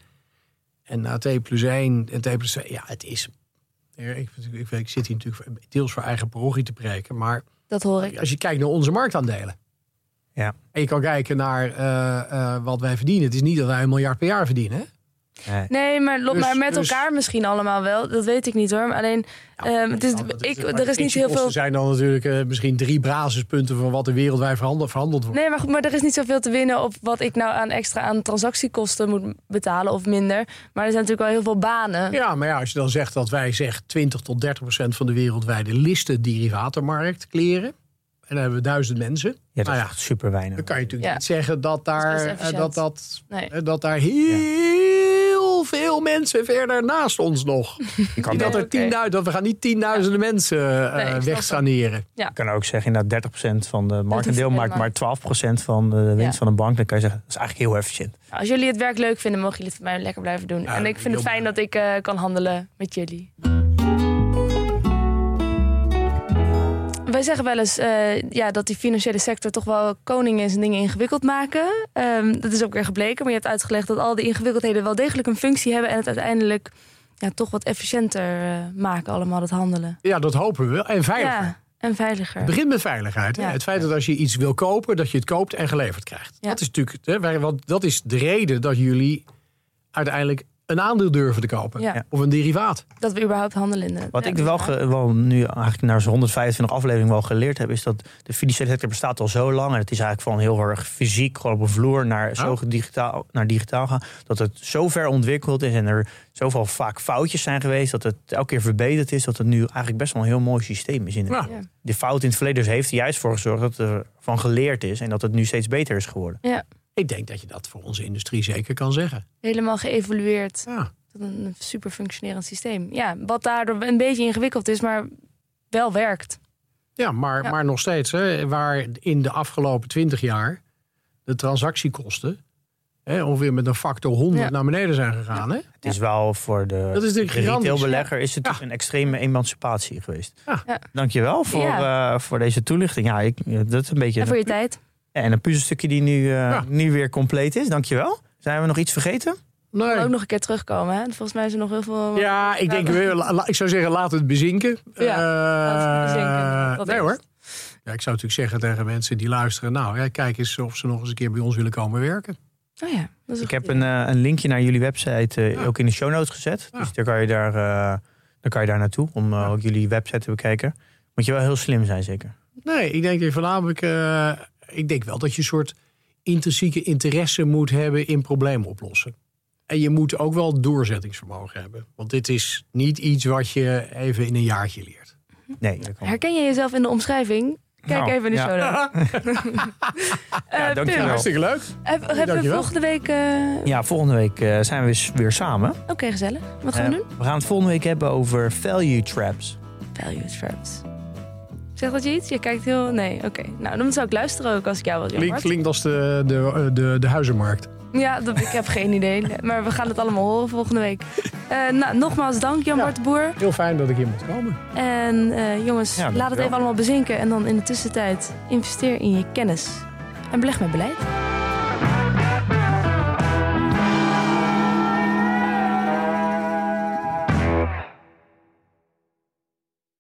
en naar T plus één en T plus twee. Ja, het is. Ik, ik, ik zit hier natuurlijk deels voor eigen parochie te preken, maar dat hoor ik. Als je kijkt naar onze marktaandelen. Ja. En je kan kijken naar uh, uh, wat wij verdienen. Het is niet dat wij een miljard per jaar verdienen, hè? Nee, nee maar, dus, maar met dus, elkaar misschien allemaal wel. Dat weet ik niet hoor. Maar alleen, ja, um, het is, nou, ik, is, er is niet heel veel. Er zijn dan natuurlijk uh, misschien drie basispunten van wat er wereldwijd verhandeld, verhandeld wordt. Nee, maar, maar er is niet zoveel te winnen op wat ik nou aan extra aan transactiekosten moet betalen of minder. Maar er zijn natuurlijk wel heel veel banen. Ja, maar ja, als je dan zegt dat wij zeg twintig tot dertig procent van de wereldwijde listen derivatenmarkt kleren. En dan hebben we duizend mensen. Ja, dat nou is ja, echt super weinig. Dan kan je natuurlijk ja. niet zeggen dat daar, dat dat, dat, nee. dat daar heel ja. veel mensen verder naast ons nog. Ik kan dat, er tienduizend, okay. dat we gaan niet tienduizenden ja. mensen uh, nee, wegsaneren. Ja. Ik kan ook zeggen, inderdaad dertig procent van de marktendeel maakt maar twaalf procent van de winst ja. van een bank. Dan kan je zeggen, dat is eigenlijk heel efficiënt. Nou, als jullie het werk leuk vinden, mogen jullie het voor mij lekker blijven doen. Ja, en ik vind het fijn dat ik uh, kan handelen met jullie. Wij zeggen wel eens uh, ja, dat die financiële sector toch wel koning is en dingen ingewikkeld maken. Um, dat is ook weer gebleken. Maar je hebt uitgelegd dat al die ingewikkeldheden wel degelijk een functie hebben. En het uiteindelijk ja, toch wat efficiënter uh, maken allemaal, het handelen. Ja, dat hopen we wel. En veiliger. Ja, en veiliger. Het begint met veiligheid. Ja. Het feit dat als je iets wil kopen, dat je het koopt en geleverd krijgt. Ja. Dat is natuurlijk, hè, want dat is de reden dat jullie uiteindelijk een aandeel durven te kopen. Ja. Of een derivaat. Dat we überhaupt handelen in de... Wat ja, ik wel, ge, wel nu eigenlijk naar zo'n honderdvijfentwintig aflevering wel geleerd heb, is dat de financiële sector bestaat al zo lang. En het is eigenlijk van heel erg fysiek, gewoon op een vloer naar, oh. zo digitaal, naar digitaal gaan. Dat het zo ver ontwikkeld is en er zoveel vaak foutjes zijn geweest. Dat het elke keer verbeterd is. Dat het nu eigenlijk best wel een heel mooi systeem is. In ja. Ja. De fout in het verleden dus heeft er juist voor gezorgd dat er van geleerd is. En dat het nu steeds beter is geworden. Ja. Ik denk dat je dat voor onze industrie zeker kan zeggen. Helemaal geëvolueerd. Ja. Tot een super functionerend systeem. Ja, wat daardoor een beetje ingewikkeld is, maar wel werkt. Ja, maar, ja. maar nog steeds. Hè, waar in de afgelopen twintig jaar de transactiekosten hè, ongeveer met een factor honderd ja. naar beneden zijn gegaan. Hè? Het is wel voor de, dat is de retailbelegger is het ja. een extreme emancipatie geweest. Ja. Ja. Dankjewel voor, ja. uh, voor deze toelichting. Ja, ik, dat is een beetje. En voor je een, tijd. Ja, en een puzzelstukje die nu, uh, ja. nu weer compleet is. Dankjewel. Zijn we nog iets vergeten? Nee. We ook nog een keer terugkomen. Hè? Volgens mij is er nog heel veel... Ja, ik denk weer, la, ik zou zeggen, laat het bezinken. Ja, uh, laat het bezinken. Dat nee hoor. Ja, ik zou natuurlijk zeggen tegen mensen die luisteren, nou, ja, kijk eens of ze nog eens een keer bij ons willen komen werken. Oh ja, dat is ik heb een, uh, een linkje naar jullie website uh, ja. ook in de show notes gezet. Ja. Dus daar kan je daar, uh, dan kan je daar naartoe om uh, ja. ook jullie website te bekijken. Moet je wel heel slim zijn, zeker? Nee, ik denk voornamelijk, uh, ik denk wel dat je een soort intrinsieke interesse moet hebben in problemen oplossen. En je moet ook wel doorzettingsvermogen hebben. Want dit is niet iets wat je even in een jaartje leert. Nee. Herken je jezelf in de omschrijving? Kijk nou, even in de ja. show notes. ja, dankjewel. Hartstikke leuk. Heb, hebben we volgende week... Uh... Ja, volgende week uh, zijn we weer, weer samen. Oké, okay, gezellig. Wat gaan uh, we doen? We gaan het volgende week hebben over value traps. Value traps. Zeg dat je iets? Je kijkt heel... Nee, oké. Okay. Nou, dan zou ik luisteren ook als ik jou was. Klink, klinkt als de, de, de, de huizenmarkt. Ja, dat, ik heb geen idee. Maar we gaan het allemaal horen volgende week. Uh, nou, nogmaals dank, Jan-Bart de Boer. Heel fijn dat ik hier moet komen. En uh, jongens, ja, laat het even allemaal bezinken. En dan in de tussentijd investeer in je kennis. En beleg met beleid.